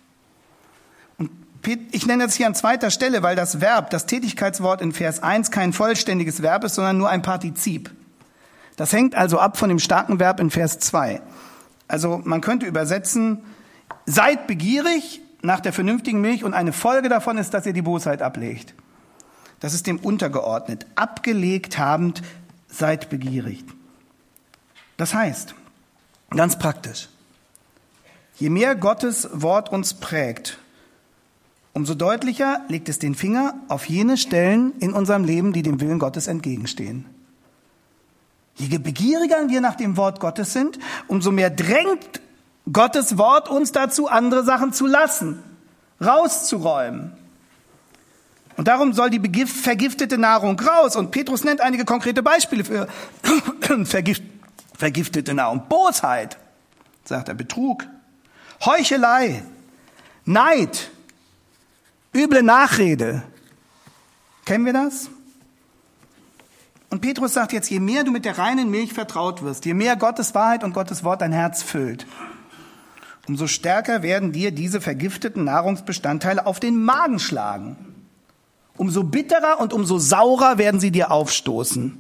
Und ich nenne das hier an zweiter Stelle, weil das Verb, das Tätigkeitswort in Vers 1 kein vollständiges Verb ist, sondern nur ein Partizip. Das hängt also ab von dem starken Verb in Vers 2. Also man könnte übersetzen, seid begierig nach der vernünftigen Milch und eine Folge davon ist, dass ihr die Bosheit ablegt. Das ist dem untergeordnet. Abgelegt habend, seid begierig. Das heißt, ganz praktisch, je mehr Gottes Wort uns prägt, umso deutlicher legt es den Finger auf jene Stellen in unserem Leben, die dem Willen Gottes entgegenstehen. Je begieriger wir nach dem Wort Gottes sind, umso mehr drängt Gottes Wort uns dazu, andere Sachen zu lassen, rauszuräumen. Und darum soll die vergiftete Nahrung raus. Und Petrus nennt einige konkrete Beispiele für vergiftete Nahrung. Bosheit, sagt er, Betrug, Heuchelei, Neid, üble Nachrede. Kennen wir das? Und Petrus sagt jetzt, je mehr du mit der reinen Milch vertraut wirst, je mehr Gottes Wahrheit und Gottes Wort dein Herz füllt, umso stärker werden dir diese vergifteten Nahrungsbestandteile auf den Magen schlagen. Umso bitterer und umso saurer werden sie dir aufstoßen.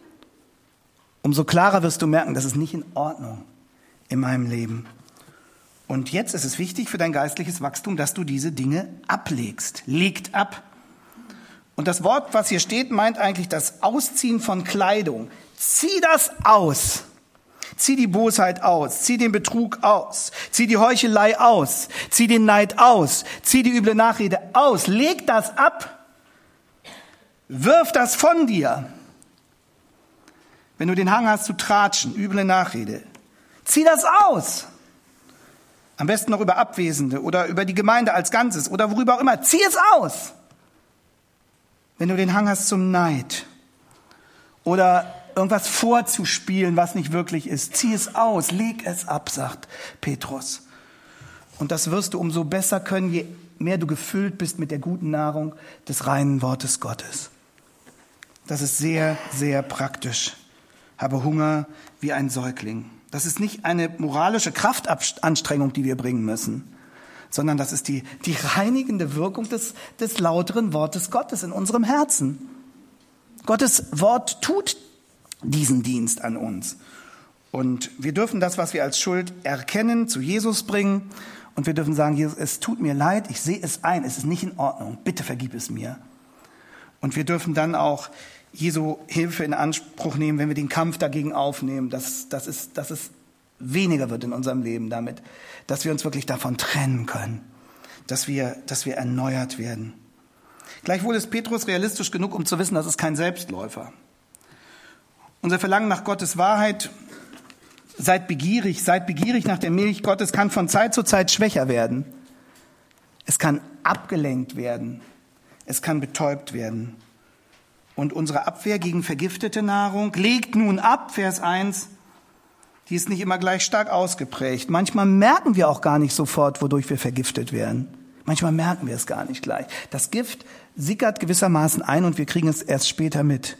Umso klarer wirst du merken, das ist nicht in Ordnung in meinem Leben. Und jetzt ist es wichtig für dein geistliches Wachstum, dass du diese Dinge ablegst. Legt ab. Und das Wort, was hier steht, meint eigentlich das Ausziehen von Kleidung. Zieh das aus. Zieh die Bosheit aus. Zieh den Betrug aus. Zieh die Heuchelei aus. Zieh den Neid aus. Zieh die üble Nachrede aus. Leg das ab. Wirf das von dir. Wenn du den Hang hast zu tratschen, üble Nachrede. Zieh das aus. Am besten noch über Abwesende oder über die Gemeinde als Ganzes oder worüber auch immer. Zieh es aus. Wenn du den Hang hast zum Neid oder irgendwas vorzuspielen, was nicht wirklich ist, zieh es aus, leg es ab, sagt Petrus. Und das wirst du umso besser können, je mehr du gefüllt bist mit der guten Nahrung des reinen Wortes Gottes. Das ist sehr, sehr praktisch. Habe Hunger wie ein Säugling. Das ist nicht eine moralische Kraftanstrengung, die wir bringen müssen, sondern das ist die reinigende Wirkung des lauteren Wortes Gottes in unserem Herzen. Gottes Wort tut diesen Dienst an uns. Und wir dürfen das, was wir als Schuld erkennen, zu Jesus bringen. Und wir dürfen sagen, Jesus, es tut mir leid, ich sehe es ein, es ist nicht in Ordnung, bitte vergib es mir. Und wir dürfen dann auch Jesu Hilfe in Anspruch nehmen, wenn wir den Kampf dagegen aufnehmen, dass es weniger wird in unserem Leben damit, dass wir uns wirklich davon trennen können, dass wir erneuert werden. Gleichwohl ist Petrus realistisch genug, um zu wissen, das ist kein Selbstläufer. Unser Verlangen nach Gottes Wahrheit, seid begierig nach der Milch Gottes, kann von Zeit zu Zeit schwächer werden. Es kann abgelenkt werden. Es kann betäubt werden. und unsere Abwehr gegen vergiftete Nahrung. Legt nun ab, Vers 1, die ist nicht immer gleich stark ausgeprägt. Manchmal merken wir auch gar nicht sofort, wodurch wir vergiftet werden. Manchmal merken wir es gar nicht gleich. Das Gift sickert gewissermaßen ein und wir kriegen es erst später mit.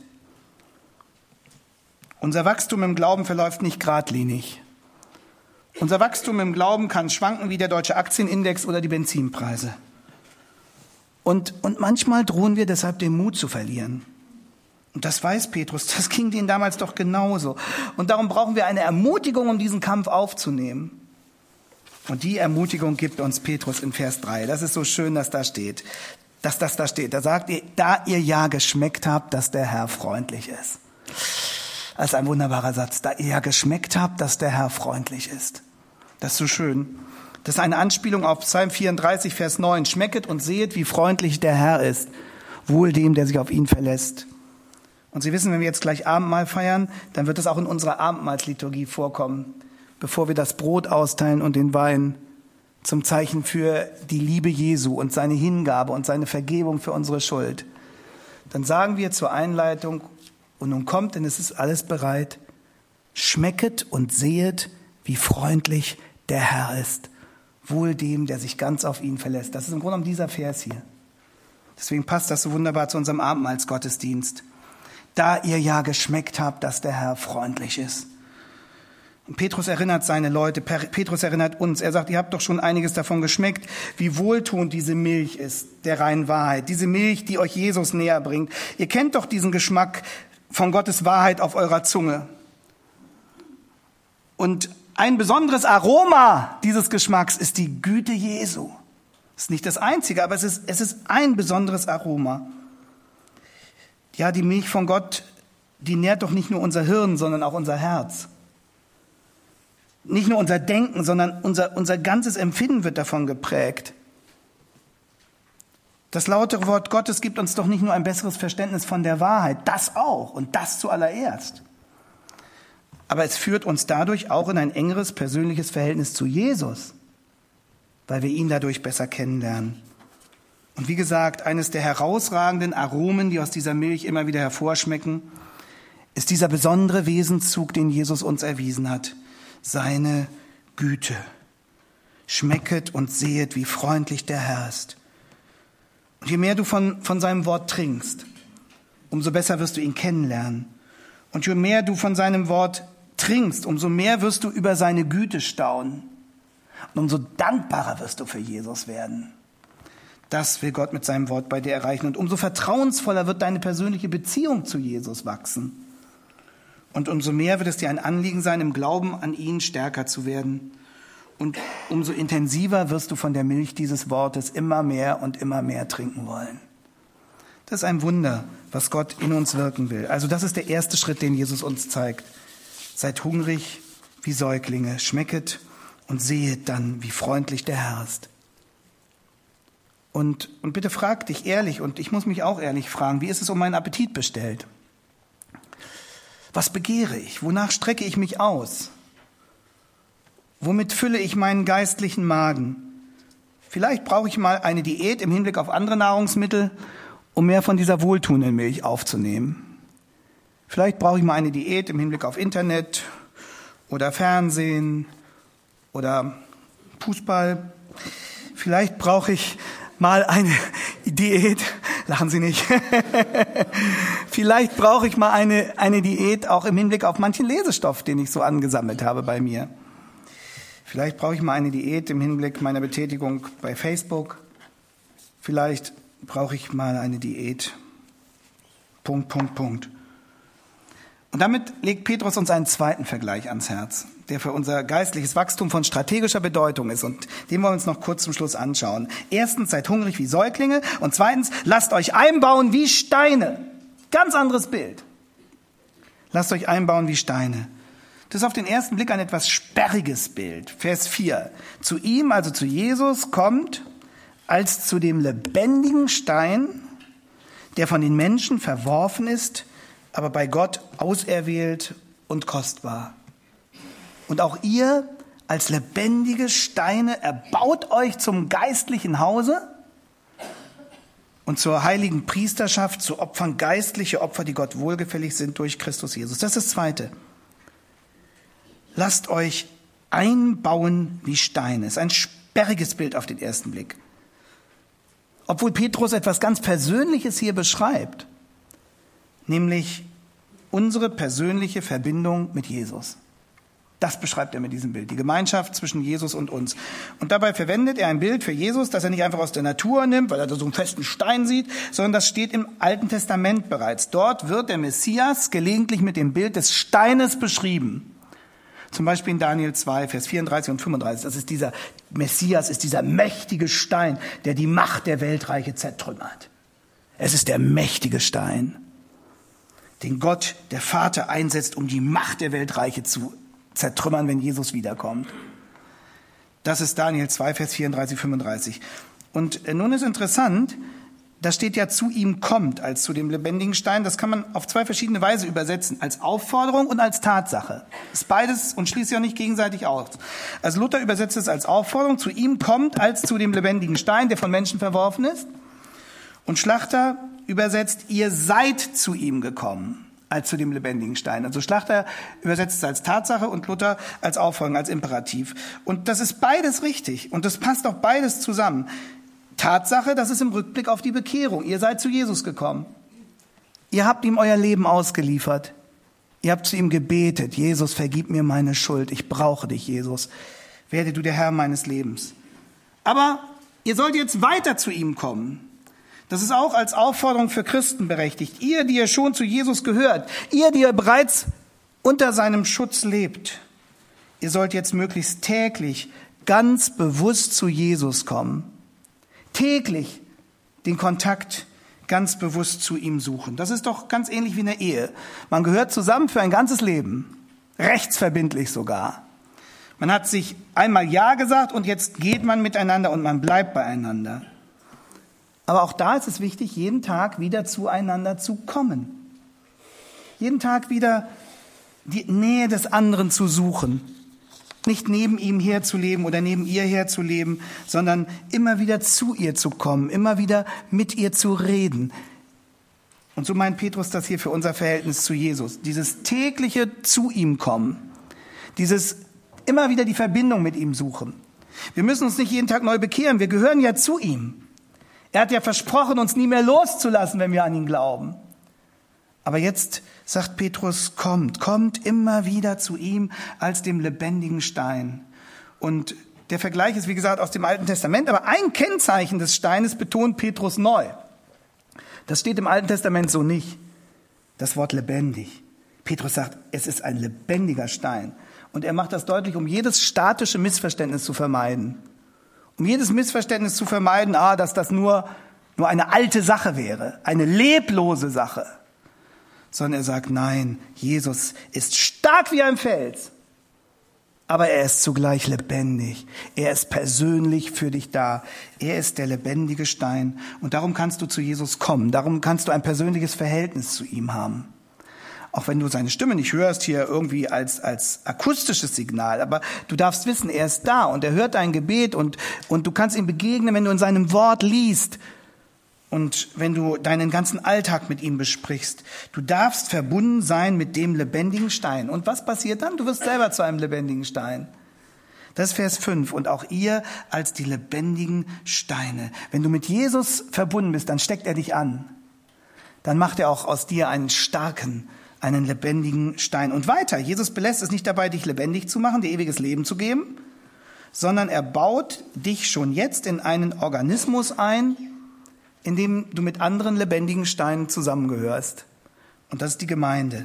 Unser Wachstum im Glauben verläuft nicht geradlinig. Unser Wachstum im Glauben kann schwanken wie der deutsche Aktienindex oder die Benzinpreise. Und manchmal drohen wir deshalb den Mut zu verlieren. Und das weiß Petrus, das ging denen damals doch genauso. Und darum brauchen wir eine Ermutigung, um diesen Kampf aufzunehmen. Und die Ermutigung gibt uns Petrus in Vers 3. Das ist so schön, dass das da steht. Da sagt ihr, da ihr ja geschmeckt habt, dass der Herr freundlich ist. Das ist ein wunderbarer Satz. Da ihr ja geschmeckt habt, dass der Herr freundlich ist. Das ist so schön. Das ist eine Anspielung auf Psalm 34, Vers 9. Schmecket und sehet, wie freundlich der Herr ist. Wohl dem, der sich auf ihn verlässt. Und Sie wissen, wenn wir jetzt gleich Abendmahl feiern, dann wird es auch in unserer Abendmahlsliturgie vorkommen, bevor wir das Brot austeilen und den Wein zum Zeichen für die Liebe Jesu und seine Hingabe und seine Vergebung für unsere Schuld. Dann sagen wir zur Einleitung, und nun kommt, denn es ist alles bereit, schmecket und sehet, wie freundlich der Herr ist. Wohl dem, der sich ganz auf ihn verlässt. Das ist im Grunde genommen dieser Vers hier. Deswegen passt das so wunderbar zu unserem Abendmahlsgottesdienst. Da ihr ja geschmeckt habt, dass der Herr freundlich ist. Und Petrus erinnert seine Leute, Petrus erinnert uns. Er sagt, ihr habt doch schon einiges davon geschmeckt, wie wohltuend diese Milch ist, der reinen Wahrheit. Diese Milch, die euch Jesus näher bringt. Ihr kennt doch diesen Geschmack von Gottes Wahrheit auf eurer Zunge. Und ein besonderes Aroma dieses Geschmacks ist die Güte Jesu. Das ist nicht das einzige, aber es ist ein besonderes Aroma. Ja, die Milch von Gott, die nährt doch nicht nur unser Hirn, sondern auch unser Herz. Nicht nur unser Denken, sondern unser ganzes Empfinden wird davon geprägt. Das lautere Wort Gottes gibt uns doch nicht nur ein besseres Verständnis von der Wahrheit, das auch und das zuallererst. Aber es führt uns dadurch auch in ein engeres persönliches Verhältnis zu Jesus, weil wir ihn dadurch besser kennenlernen. Und wie gesagt, eines der herausragenden Aromen, die aus dieser Milch immer wieder hervorschmecken, ist dieser besondere Wesenszug, den Jesus uns erwiesen hat. Seine Güte. Schmecket und sehet, wie freundlich der Herr ist. Und je mehr du von seinem Wort trinkst, umso besser wirst du ihn kennenlernen. Und je mehr du von seinem Wort trinkst, umso mehr wirst du über seine Güte staunen. Und umso dankbarer wirst du für Jesus werden. Das will Gott mit seinem Wort bei dir erreichen. Und umso vertrauensvoller wird deine persönliche Beziehung zu Jesus wachsen. Und umso mehr wird es dir ein Anliegen sein, im Glauben an ihn stärker zu werden. Und umso intensiver wirst du von der Milch dieses Wortes immer mehr und immer mehr trinken wollen. Das ist ein Wunder, was Gott in uns wirken will. Also das ist der erste Schritt, den Jesus uns zeigt. Seid hungrig wie Säuglinge, schmecket und sehet dann, wie freundlich der Herr ist. Und bitte frag dich ehrlich, und ich muss mich auch ehrlich fragen, wie ist es um meinen Appetit bestellt? Was begehre ich? Wonach strecke ich mich aus? Womit fülle ich meinen geistlichen Magen? Vielleicht brauche ich mal eine Diät im Hinblick auf andere Nahrungsmittel, um mehr von dieser wohltuenden Milch aufzunehmen. Vielleicht brauche ich mal eine Diät im Hinblick auf Internet oder Fernsehen oder Fußball. Vielleicht brauche ich mal eine Diät, lachen Sie nicht. Vielleicht brauche ich mal eine Diät auch im Hinblick auf manchen Lesestoff, den ich so angesammelt habe bei mir. Vielleicht brauche ich mal eine Diät im Hinblick meiner Betätigung bei Facebook. Vielleicht brauche ich mal eine Diät. ... Und damit legt Petrus uns einen zweiten Vergleich ans Herz, der für unser geistliches Wachstum von strategischer Bedeutung ist. Und den wollen wir uns noch kurz zum Schluss anschauen. Erstens, seid hungrig wie Säuglinge. Und zweitens, lasst euch einbauen wie Steine. Ganz anderes Bild. Lasst euch einbauen wie Steine. Das ist auf den ersten Blick ein etwas sperriges Bild. Vers 4. Zu ihm, also zu Jesus, kommt als zu dem lebendigen Stein, der von den Menschen verworfen ist, aber bei Gott auserwählt und kostbar. Und auch ihr als lebendige Steine erbaut euch zum geistlichen Hause. und zur heiligen Priesterschaft, zu Opfern, geistliche Opfer, die Gott wohlgefällig sind durch Christus Jesus. Das ist das Zweite. Lasst euch einbauen wie Steine. Das ist ein sperriges Bild auf den ersten Blick. Obwohl Petrus etwas ganz Persönliches hier beschreibt, nämlich unsere persönliche Verbindung mit Jesus. Das beschreibt er mit diesem Bild, die Gemeinschaft zwischen Jesus und uns. Und dabei verwendet er ein Bild für Jesus, das er nicht einfach aus der Natur nimmt, weil er da so einen festen Stein sieht, sondern das steht im Alten Testament bereits. Dort wird der Messias gelegentlich mit dem Bild des Steines beschrieben. Zum Beispiel in Daniel 2, Vers 34 und 35. Das ist dieser Messias, ist dieser mächtige Stein, der die Macht der Weltreiche zertrümmert. Es ist der mächtige Stein, den Gott, der Vater, einsetzt, um die Macht der Weltreiche zu zertrümmern, wenn Jesus wiederkommt. Das ist Daniel 2, Vers 34, 35. Und nun ist interessant, da steht ja, zu ihm kommt, als zu dem lebendigen Stein. Das kann man auf zwei verschiedene Weise übersetzen, als Aufforderung und als Tatsache. Das ist beides und schließt ja nicht gegenseitig aus. Also Luther übersetzt es als Aufforderung, zu ihm kommt, als zu dem lebendigen Stein, der von Menschen verworfen ist. Und Schlachter übersetzt, ihr seid zu ihm gekommen, als zu dem lebendigen Stein. Also Schlachter übersetzt es als Tatsache und Luther als Aufforderung, als Imperativ. Und das ist beides richtig und das passt auch beides zusammen. Tatsache, das ist im Rückblick auf die Bekehrung. Ihr seid zu Jesus gekommen. Ihr habt ihm euer Leben ausgeliefert. Ihr habt zu ihm gebetet. Jesus, vergib mir meine Schuld. Ich brauche dich, Jesus. Werde du der Herr meines Lebens. Aber ihr sollt jetzt weiter zu ihm kommen. Das ist auch als Aufforderung für Christen berechtigt. Ihr, die ihr schon zu Jesus gehört, ihr, die ihr bereits unter seinem Schutz lebt, ihr sollt jetzt möglichst täglich ganz bewusst zu Jesus kommen. Täglich den Kontakt ganz bewusst zu ihm suchen. Das ist doch ganz ähnlich wie in der Ehe. Man gehört zusammen für ein ganzes Leben, rechtsverbindlich sogar. Man hat sich einmal Ja gesagt und jetzt geht man miteinander und man bleibt beieinander. Aber auch da ist es wichtig, jeden Tag wieder zueinander zu kommen. Jeden Tag wieder die Nähe des anderen zu suchen. Nicht neben ihm herzuleben oder neben ihr herzuleben, sondern immer wieder zu ihr zu kommen, immer wieder mit ihr zu reden. Und so meint Petrus das hier für unser Verhältnis zu Jesus. Dieses tägliche zu ihm kommen, dieses immer wieder die Verbindung mit ihm suchen. Wir müssen uns nicht jeden Tag neu bekehren, wir gehören ja zu ihm. Er hat ja versprochen, uns nie mehr loszulassen, wenn wir an ihn glauben. Aber jetzt sagt Petrus, kommt immer wieder zu ihm als dem lebendigen Stein. Und der Vergleich ist, wie gesagt, aus dem Alten Testament. Aber ein Kennzeichen des Steines betont Petrus neu. Das steht im Alten Testament so nicht. Das Wort lebendig. Petrus sagt, es ist ein lebendiger Stein. Und er macht das deutlich, um jedes statische Missverständnis zu vermeiden. Um jedes Missverständnis zu vermeiden, dass das nur eine alte Sache wäre, eine leblose Sache. Sondern er sagt, nein, Jesus ist stark wie ein Fels, aber er ist zugleich lebendig. Er ist persönlich für dich da. Er ist der lebendige Stein. Und darum kannst du zu Jesus kommen. Darum kannst du ein persönliches Verhältnis zu ihm haben. Auch wenn du seine Stimme nicht hörst, hier irgendwie als akustisches Signal. Aber du darfst wissen, er ist da und er hört dein Gebet und du kannst ihm begegnen, wenn du in seinem Wort liest. Und wenn du deinen ganzen Alltag mit ihm besprichst, du darfst verbunden sein mit dem lebendigen Stein. Und was passiert dann? Du wirst selber zu einem lebendigen Stein. Das ist Vers 5. Und auch ihr als die lebendigen Steine. Wenn du mit Jesus verbunden bist, dann steckt er dich an. Dann macht er auch aus dir einen starken, einen lebendigen Stein. Und weiter, Jesus belässt es nicht dabei, dich lebendig zu machen, dir ewiges Leben zu geben, sondern er baut dich schon jetzt in einen Organismus ein, in dem du mit anderen lebendigen Steinen zusammengehörst. Und das ist die Gemeinde.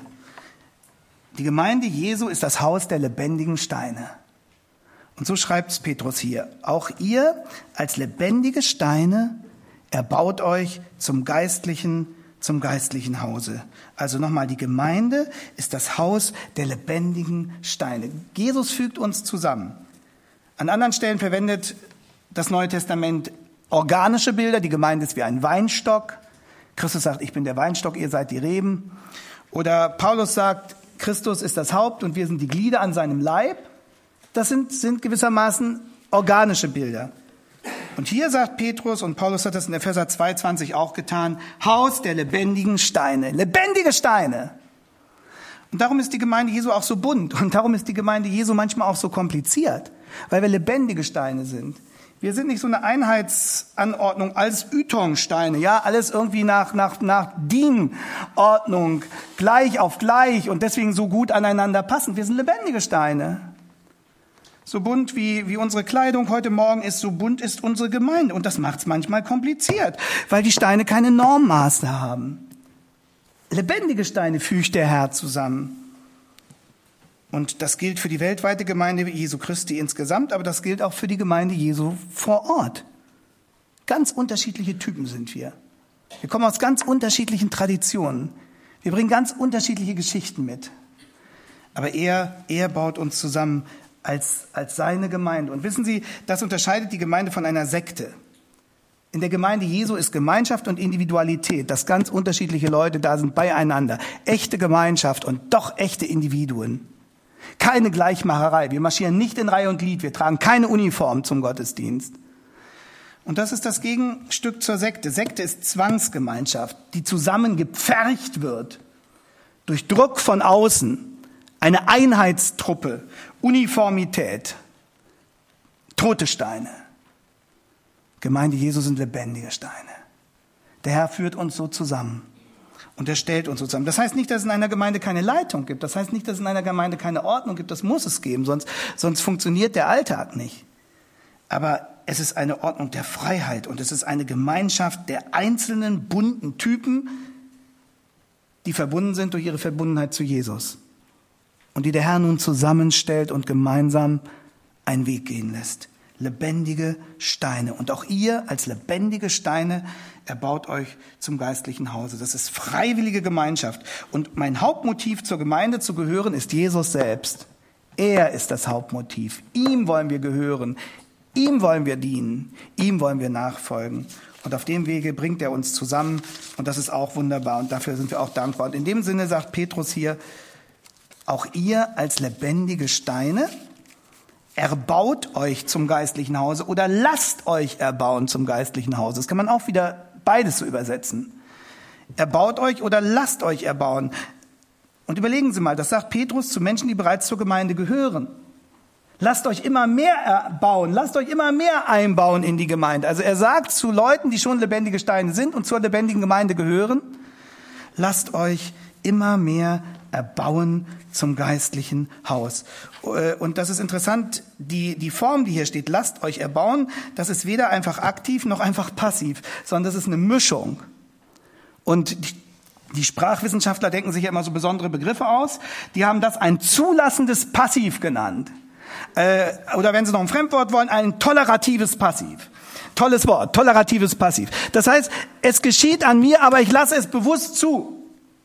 Die Gemeinde Jesu ist das Haus der lebendigen Steine. Und so schreibt es Petrus hier. Auch ihr als lebendige Steine erbaut euch zum geistlichen Hause. Also nochmal, die Gemeinde ist das Haus der lebendigen Steine. Jesus fügt uns zusammen. An anderen Stellen verwendet das Neue Testament organische Bilder. Die Gemeinde ist wie ein Weinstock. Christus sagt, ich bin der Weinstock, ihr seid die Reben. Oder Paulus sagt, Christus ist das Haupt und wir sind die Glieder an seinem Leib. Das sind gewissermaßen organische Bilder. Und hier sagt Petrus, und Paulus hat das in Epheser 2,20 auch getan, Haus der lebendigen Steine. Lebendige Steine. Und darum ist die Gemeinde Jesu auch so bunt. Und darum ist die Gemeinde Jesu manchmal auch so kompliziert. Weil wir lebendige Steine sind. Wir sind nicht so eine Einheitsanordnung als Ytongsteine, ja, alles irgendwie nach DIN-Ordnung, gleich auf gleich und deswegen so gut aneinander passen. Wir sind lebendige Steine. So bunt wie unsere Kleidung heute Morgen ist, so bunt ist unsere Gemeinde. Und das macht es manchmal kompliziert, weil die Steine keine Normmaße haben. Lebendige Steine fügt der Herr zusammen. Und das gilt für die weltweite Gemeinde Jesu Christi insgesamt, aber das gilt auch für die Gemeinde Jesu vor Ort. Ganz unterschiedliche Typen sind wir. Wir kommen aus ganz unterschiedlichen Traditionen. Wir bringen ganz unterschiedliche Geschichten mit. Aber er baut uns zusammen als seine Gemeinde. Und wissen Sie, das unterscheidet die Gemeinde von einer Sekte. In der Gemeinde Jesu ist Gemeinschaft und Individualität, dass ganz unterschiedliche Leute da sind beieinander. Echte Gemeinschaft und doch echte Individuen. Keine Gleichmacherei. Wir marschieren nicht in Reihe und Glied. Wir tragen keine Uniform zum Gottesdienst. Und das ist das Gegenstück zur Sekte. Sekte ist Zwangsgemeinschaft, die zusammengepfercht wird durch Druck von außen. Eine Einheitstruppe, Uniformität, tote Steine. Gemeinde Jesu sind lebendige Steine. Der Herr führt uns so zusammen. Und er stellt uns zusammen. Das heißt nicht, dass es in einer Gemeinde keine Leitung gibt. Das heißt nicht, dass es in einer Gemeinde keine Ordnung gibt. Das muss es geben, sonst funktioniert der Alltag nicht. Aber es ist eine Ordnung der Freiheit und es ist eine Gemeinschaft der einzelnen bunten Typen, die verbunden sind durch ihre Verbundenheit zu Jesus. Und die der Herr nun zusammenstellt und gemeinsam einen Weg gehen lässt. Lebendige Steine. Und auch ihr als lebendige Steine erbaut euch zum geistlichen Hause. Das ist freiwillige Gemeinschaft. Und mein Hauptmotiv zur Gemeinde zu gehören ist Jesus selbst. Er ist das Hauptmotiv. Ihm wollen wir gehören. Ihm wollen wir dienen. Ihm wollen wir nachfolgen. Und auf dem Wege bringt er uns zusammen. Und das ist auch wunderbar. Und dafür sind wir auch dankbar. Und in dem Sinne sagt Petrus hier, auch ihr als lebendige Steine erbaut euch zum geistlichen Hause oder lasst euch erbauen zum geistlichen Hause. Das kann man auch wieder beides so übersetzen. Erbaut euch oder lasst euch erbauen. Und überlegen Sie mal, das sagt Petrus zu Menschen, die bereits zur Gemeinde gehören. Lasst euch immer mehr erbauen, lasst euch immer mehr einbauen in die Gemeinde. Also er sagt zu Leuten, die schon lebendige Steine sind und zur lebendigen Gemeinde gehören, lasst euch immer mehr erbauen zum geistlichen Haus. Und das ist interessant, die Form, die hier steht, lasst euch erbauen, das ist weder einfach aktiv noch einfach passiv, sondern das ist eine Mischung. Und die Sprachwissenschaftler denken sich ja immer so besondere Begriffe aus, die haben das ein zulassendes Passiv genannt. Oder wenn sie noch ein Fremdwort wollen, ein toleratives Passiv. Tolles Wort, toleratives Passiv. Das heißt, es geschieht an mir, aber ich lasse es bewusst zu.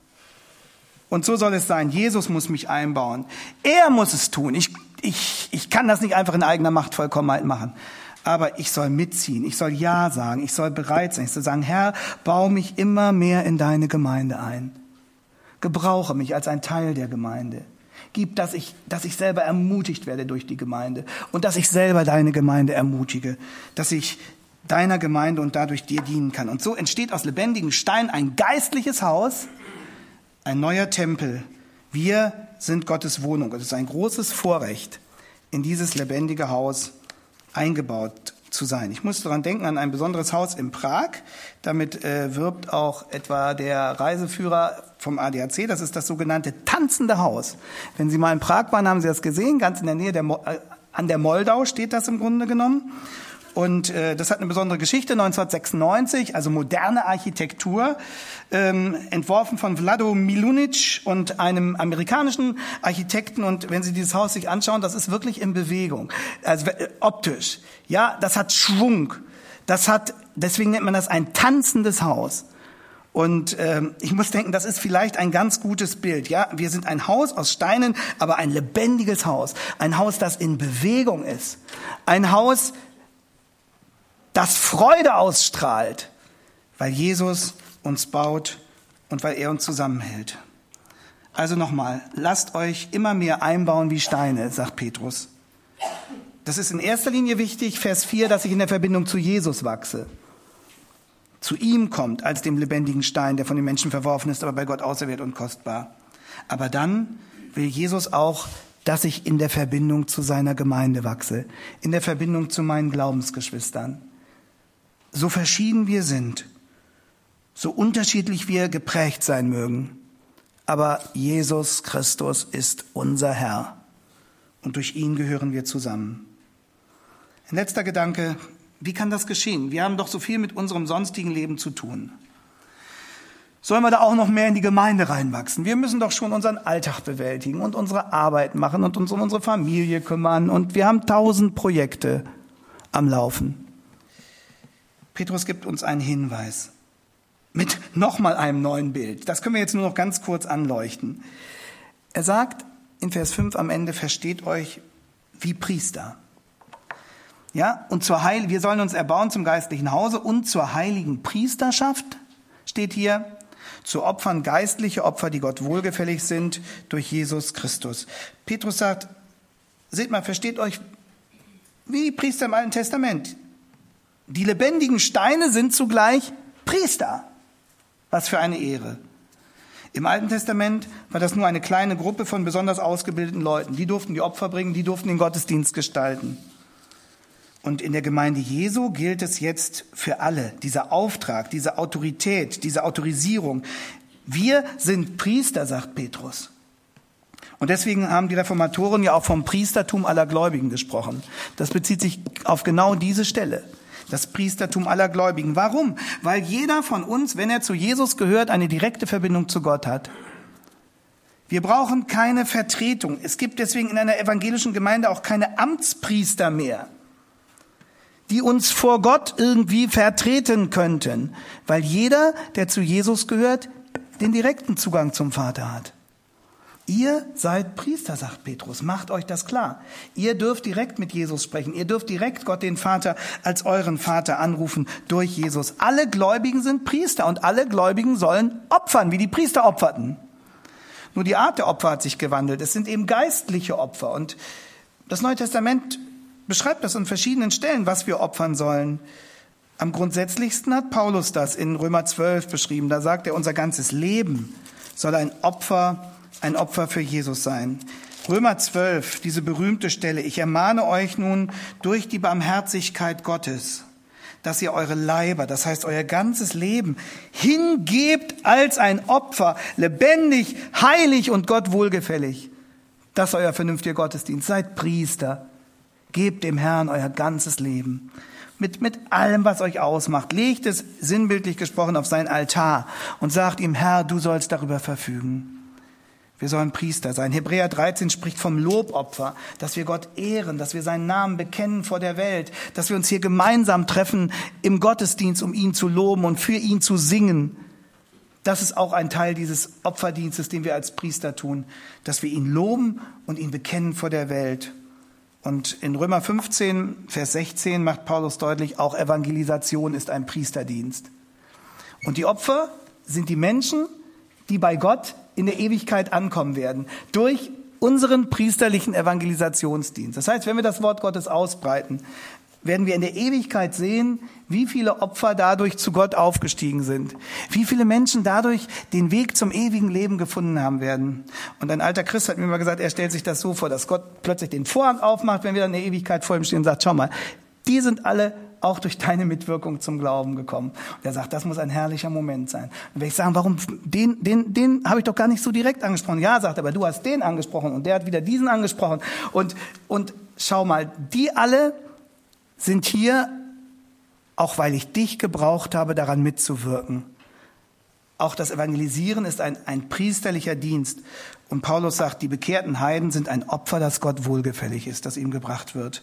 Und so soll es sein. Jesus muss mich einbauen. Er muss es tun. Ich kann das nicht einfach in eigener Machtvollkommenheit machen. Aber ich soll mitziehen. Ich soll Ja sagen. Ich soll bereit sein. Ich soll sagen, Herr, bau mich immer mehr in deine Gemeinde ein. Gebrauche mich als ein Teil der Gemeinde. Gib, dass ich selber ermutigt werde durch die Gemeinde. Und dass ich selber deine Gemeinde ermutige. Dass ich deiner Gemeinde und dadurch dir dienen kann. Und so entsteht aus lebendigen Steinen ein geistliches Haus, ein neuer Tempel. Wir sind Gottes Wohnung. Es ist ein großes Vorrecht, in dieses lebendige Haus eingebaut zu sein. Ich muss daran denken, an ein besonderes Haus in Prag. Damit wirbt auch etwa der Reiseführer vom ADAC. Das ist das sogenannte tanzende Haus. Wenn Sie mal in Prag waren, haben Sie das gesehen. Ganz in der Nähe an der Moldau steht das im Grunde genommen. Und das hat eine besondere Geschichte, 1996, also moderne Architektur, entworfen von Vlado Milunic und einem amerikanischen Architekten. Und wenn Sie dieses Haus sich anschauen, das ist wirklich in Bewegung, also optisch. Ja, das hat Schwung. Deswegen nennt man das ein tanzendes Haus. Und ich muss denken, das ist vielleicht ein ganz gutes Bild. Ja, wir sind ein Haus aus Steinen, aber ein lebendiges Haus. Ein Haus, das in Bewegung ist. Ein Haus, das Freude ausstrahlt, weil Jesus uns baut und weil er uns zusammenhält. Also nochmal, lasst euch immer mehr einbauen wie Steine, sagt Petrus. Das ist in erster Linie wichtig, Vers 4, dass ich in der Verbindung zu Jesus wachse. Zu ihm kommt als dem lebendigen Stein, der von den Menschen verworfen ist, aber bei Gott auserwählt und kostbar. Aber dann will Jesus auch, dass ich in der Verbindung zu seiner Gemeinde wachse, in der Verbindung zu meinen Glaubensgeschwistern. So verschieden wir sind, so unterschiedlich wir geprägt sein mögen, aber Jesus Christus ist unser Herr und durch ihn gehören wir zusammen. Ein letzter Gedanke: Wie kann das geschehen? Wir haben doch so viel mit unserem sonstigen Leben zu tun. Sollen wir da auch noch mehr in die Gemeinde reinwachsen? Wir müssen doch schon unseren Alltag bewältigen und unsere Arbeit machen und uns um unsere Familie kümmern. Und wir haben 1000 Projekte am Laufen. Petrus gibt uns einen Hinweis mit nochmal einem neuen Bild. Das können wir jetzt nur noch ganz kurz anleuchten. Er sagt in Vers 5 am Ende: Versteht euch wie Priester. Ja, und wir sollen uns erbauen zum geistlichen Hause und zur heiligen Priesterschaft, steht hier, zu Opfern, geistliche Opfer, die Gott wohlgefällig sind, durch Jesus Christus. Petrus sagt, seht mal, versteht euch wie die Priester im Alten Testament. Die lebendigen Steine sind zugleich Priester. Was für eine Ehre. Im Alten Testament war das nur eine kleine Gruppe von besonders ausgebildeten Leuten. Die durften die Opfer bringen, die durften den Gottesdienst gestalten. Und in der Gemeinde Jesu gilt es jetzt für alle, dieser Auftrag, diese Autorität, diese Autorisierung. Wir sind Priester, sagt Petrus. Und deswegen haben die Reformatoren ja auch vom Priestertum aller Gläubigen gesprochen. Das bezieht sich auf genau diese Stelle. Das Priestertum aller Gläubigen. Warum? Weil jeder von uns, wenn er zu Jesus gehört, eine direkte Verbindung zu Gott hat. Wir brauchen keine Vertretung. Es gibt deswegen in einer evangelischen Gemeinde auch keine Amtspriester mehr, die uns vor Gott irgendwie vertreten könnten, weil jeder, der zu Jesus gehört, den direkten Zugang zum Vater hat. Ihr seid Priester, sagt Petrus, macht euch das klar. Ihr dürft direkt mit Jesus sprechen, ihr dürft direkt Gott, den Vater, als euren Vater anrufen durch Jesus. Alle Gläubigen sind Priester und alle Gläubigen sollen opfern, wie die Priester opferten. Nur die Art der Opfer hat sich gewandelt. Es sind eben geistliche Opfer. Und das Neue Testament beschreibt das an verschiedenen Stellen, was wir opfern sollen. Am grundsätzlichsten hat Paulus das in Römer 12 beschrieben. Da sagt er, unser ganzes Leben soll ein Opfer für Jesus sein. Römer 12, diese berühmte Stelle: Ich ermahne euch nun durch die Barmherzigkeit Gottes, dass ihr eure Leiber, das heißt euer ganzes Leben, hingebt als ein Opfer, lebendig, heilig und Gott wohlgefällig. Das ist euer vernünftiger Gottesdienst. Seid Priester. Gebt dem Herrn euer ganzes Leben. Mit allem, was euch ausmacht. Legt es, sinnbildlich gesprochen, auf seinen Altar und sagt ihm: Herr, du sollst darüber verfügen. Wir sollen Priester sein. Hebräer 13 spricht vom Lobopfer, dass wir Gott ehren, dass wir seinen Namen bekennen vor der Welt, dass wir uns hier gemeinsam treffen im Gottesdienst, um ihn zu loben und für ihn zu singen. Das ist auch ein Teil dieses Opferdienstes, den wir als Priester tun, dass wir ihn loben und ihn bekennen vor der Welt. Und in Römer 15, Vers 16 macht Paulus deutlich, auch Evangelisation ist ein Priesterdienst. Und die Opfer sind die Menschen, die bei Gott in der Ewigkeit ankommen werden, durch unseren priesterlichen Evangelisationsdienst. Das heißt, wenn wir das Wort Gottes ausbreiten, werden wir in der Ewigkeit sehen, wie viele Opfer dadurch zu Gott aufgestiegen sind, wie viele Menschen dadurch den Weg zum ewigen Leben gefunden haben werden. Und ein alter Christ hat mir mal gesagt, er stellt sich das so vor, dass Gott plötzlich den Vorhang aufmacht, wenn wir dann in der Ewigkeit vor ihm stehen und sagt: Schau mal, die sind alle auch durch deine Mitwirkung zum Glauben gekommen. Und er sagt, das muss ein herrlicher Moment sein. Und wenn ich sage, warum, den habe ich doch gar nicht so direkt angesprochen. Ja, sagt er, aber du hast den angesprochen und der hat wieder diesen angesprochen. Und schau mal, die alle sind hier, auch weil ich dich gebraucht habe, daran mitzuwirken. Auch das Evangelisieren ist ein priesterlicher Dienst. Und Paulus sagt, die bekehrten Heiden sind ein Opfer, das Gott wohlgefällig ist, das ihm gebracht wird.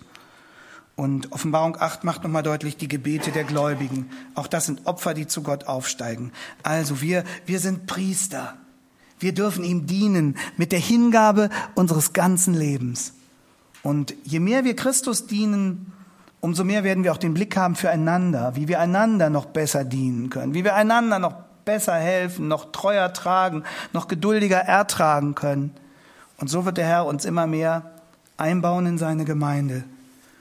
Und Offenbarung 8 macht nochmal deutlich die Gebete der Gläubigen. Auch das sind Opfer, die zu Gott aufsteigen. Also wir sind Priester. Wir dürfen ihm dienen mit der Hingabe unseres ganzen Lebens. Und je mehr wir Christus dienen, umso mehr werden wir auch den Blick haben füreinander, wie wir einander noch besser dienen können, wie wir einander noch besser helfen, noch treuer tragen, noch geduldiger ertragen können. Und so wird der Herr uns immer mehr einbauen in seine Gemeinde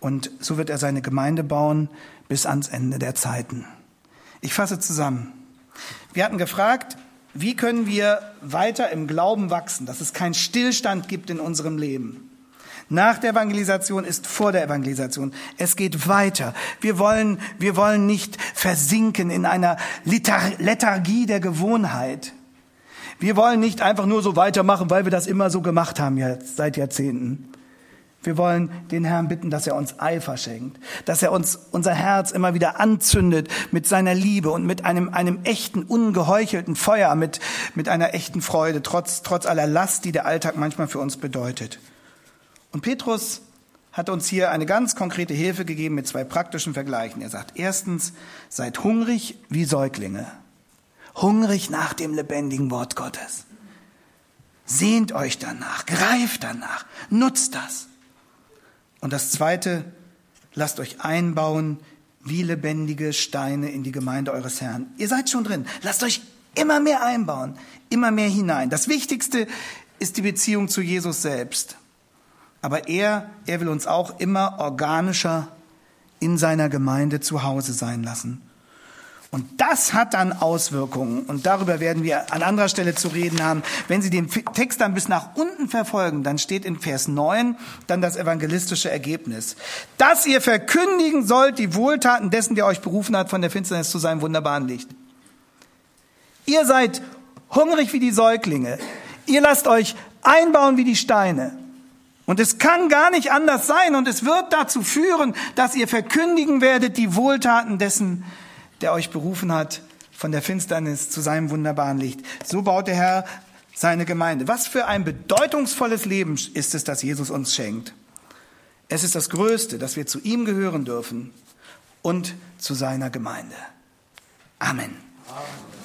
Und so wird er seine Gemeinde bauen bis ans Ende der Zeiten. Ich fasse zusammen. Wir hatten gefragt, wie können wir weiter im Glauben wachsen, dass es keinen Stillstand gibt in unserem Leben. Nach der Evangelisation ist vor der Evangelisation. Es geht weiter. Wir wollen nicht versinken in einer Lethargie der Gewohnheit. Wir wollen nicht einfach nur so weitermachen, weil wir das immer so gemacht haben jetzt seit Jahrzehnten. Wir wollen den Herrn bitten, dass er uns Eifer schenkt, dass er uns unser Herz immer wieder anzündet mit seiner Liebe und mit einem echten, ungeheuchelten Feuer, mit einer echten Freude, trotz aller Last, die der Alltag manchmal für uns bedeutet. Und Petrus hat uns hier eine ganz konkrete Hilfe gegeben mit 2 praktischen Vergleichen. Er sagt, erstens, seid hungrig wie Säuglinge. Hungrig nach dem lebendigen Wort Gottes. Sehnt euch danach, greift danach, nutzt das. Und das Zweite, lasst euch einbauen wie lebendige Steine in die Gemeinde eures Herrn. Ihr seid schon drin. Lasst euch immer mehr einbauen, immer mehr hinein. Das Wichtigste ist die Beziehung zu Jesus selbst. Aber er will uns auch immer organischer in seiner Gemeinde zu Hause sein lassen. Und das hat dann Auswirkungen. Und darüber werden wir an anderer Stelle zu reden haben. Wenn Sie den Text dann bis nach unten verfolgen, dann steht in Vers 9 dann das evangelistische Ergebnis. Dass ihr verkündigen sollt die Wohltaten dessen, der euch berufen hat, von der Finsternis zu seinem wunderbaren Licht. Ihr seid hungrig wie die Säuglinge. Ihr lasst euch einbauen wie die Steine. Und es kann gar nicht anders sein. Und es wird dazu führen, dass ihr verkündigen werdet die Wohltaten dessen, der euch berufen hat, von der Finsternis zu seinem wunderbaren Licht. So baut der Herr seine Gemeinde. Was für ein bedeutungsvolles Leben ist es, das Jesus uns schenkt. Es ist das Größte, dass wir zu ihm gehören dürfen und zu seiner Gemeinde. Amen.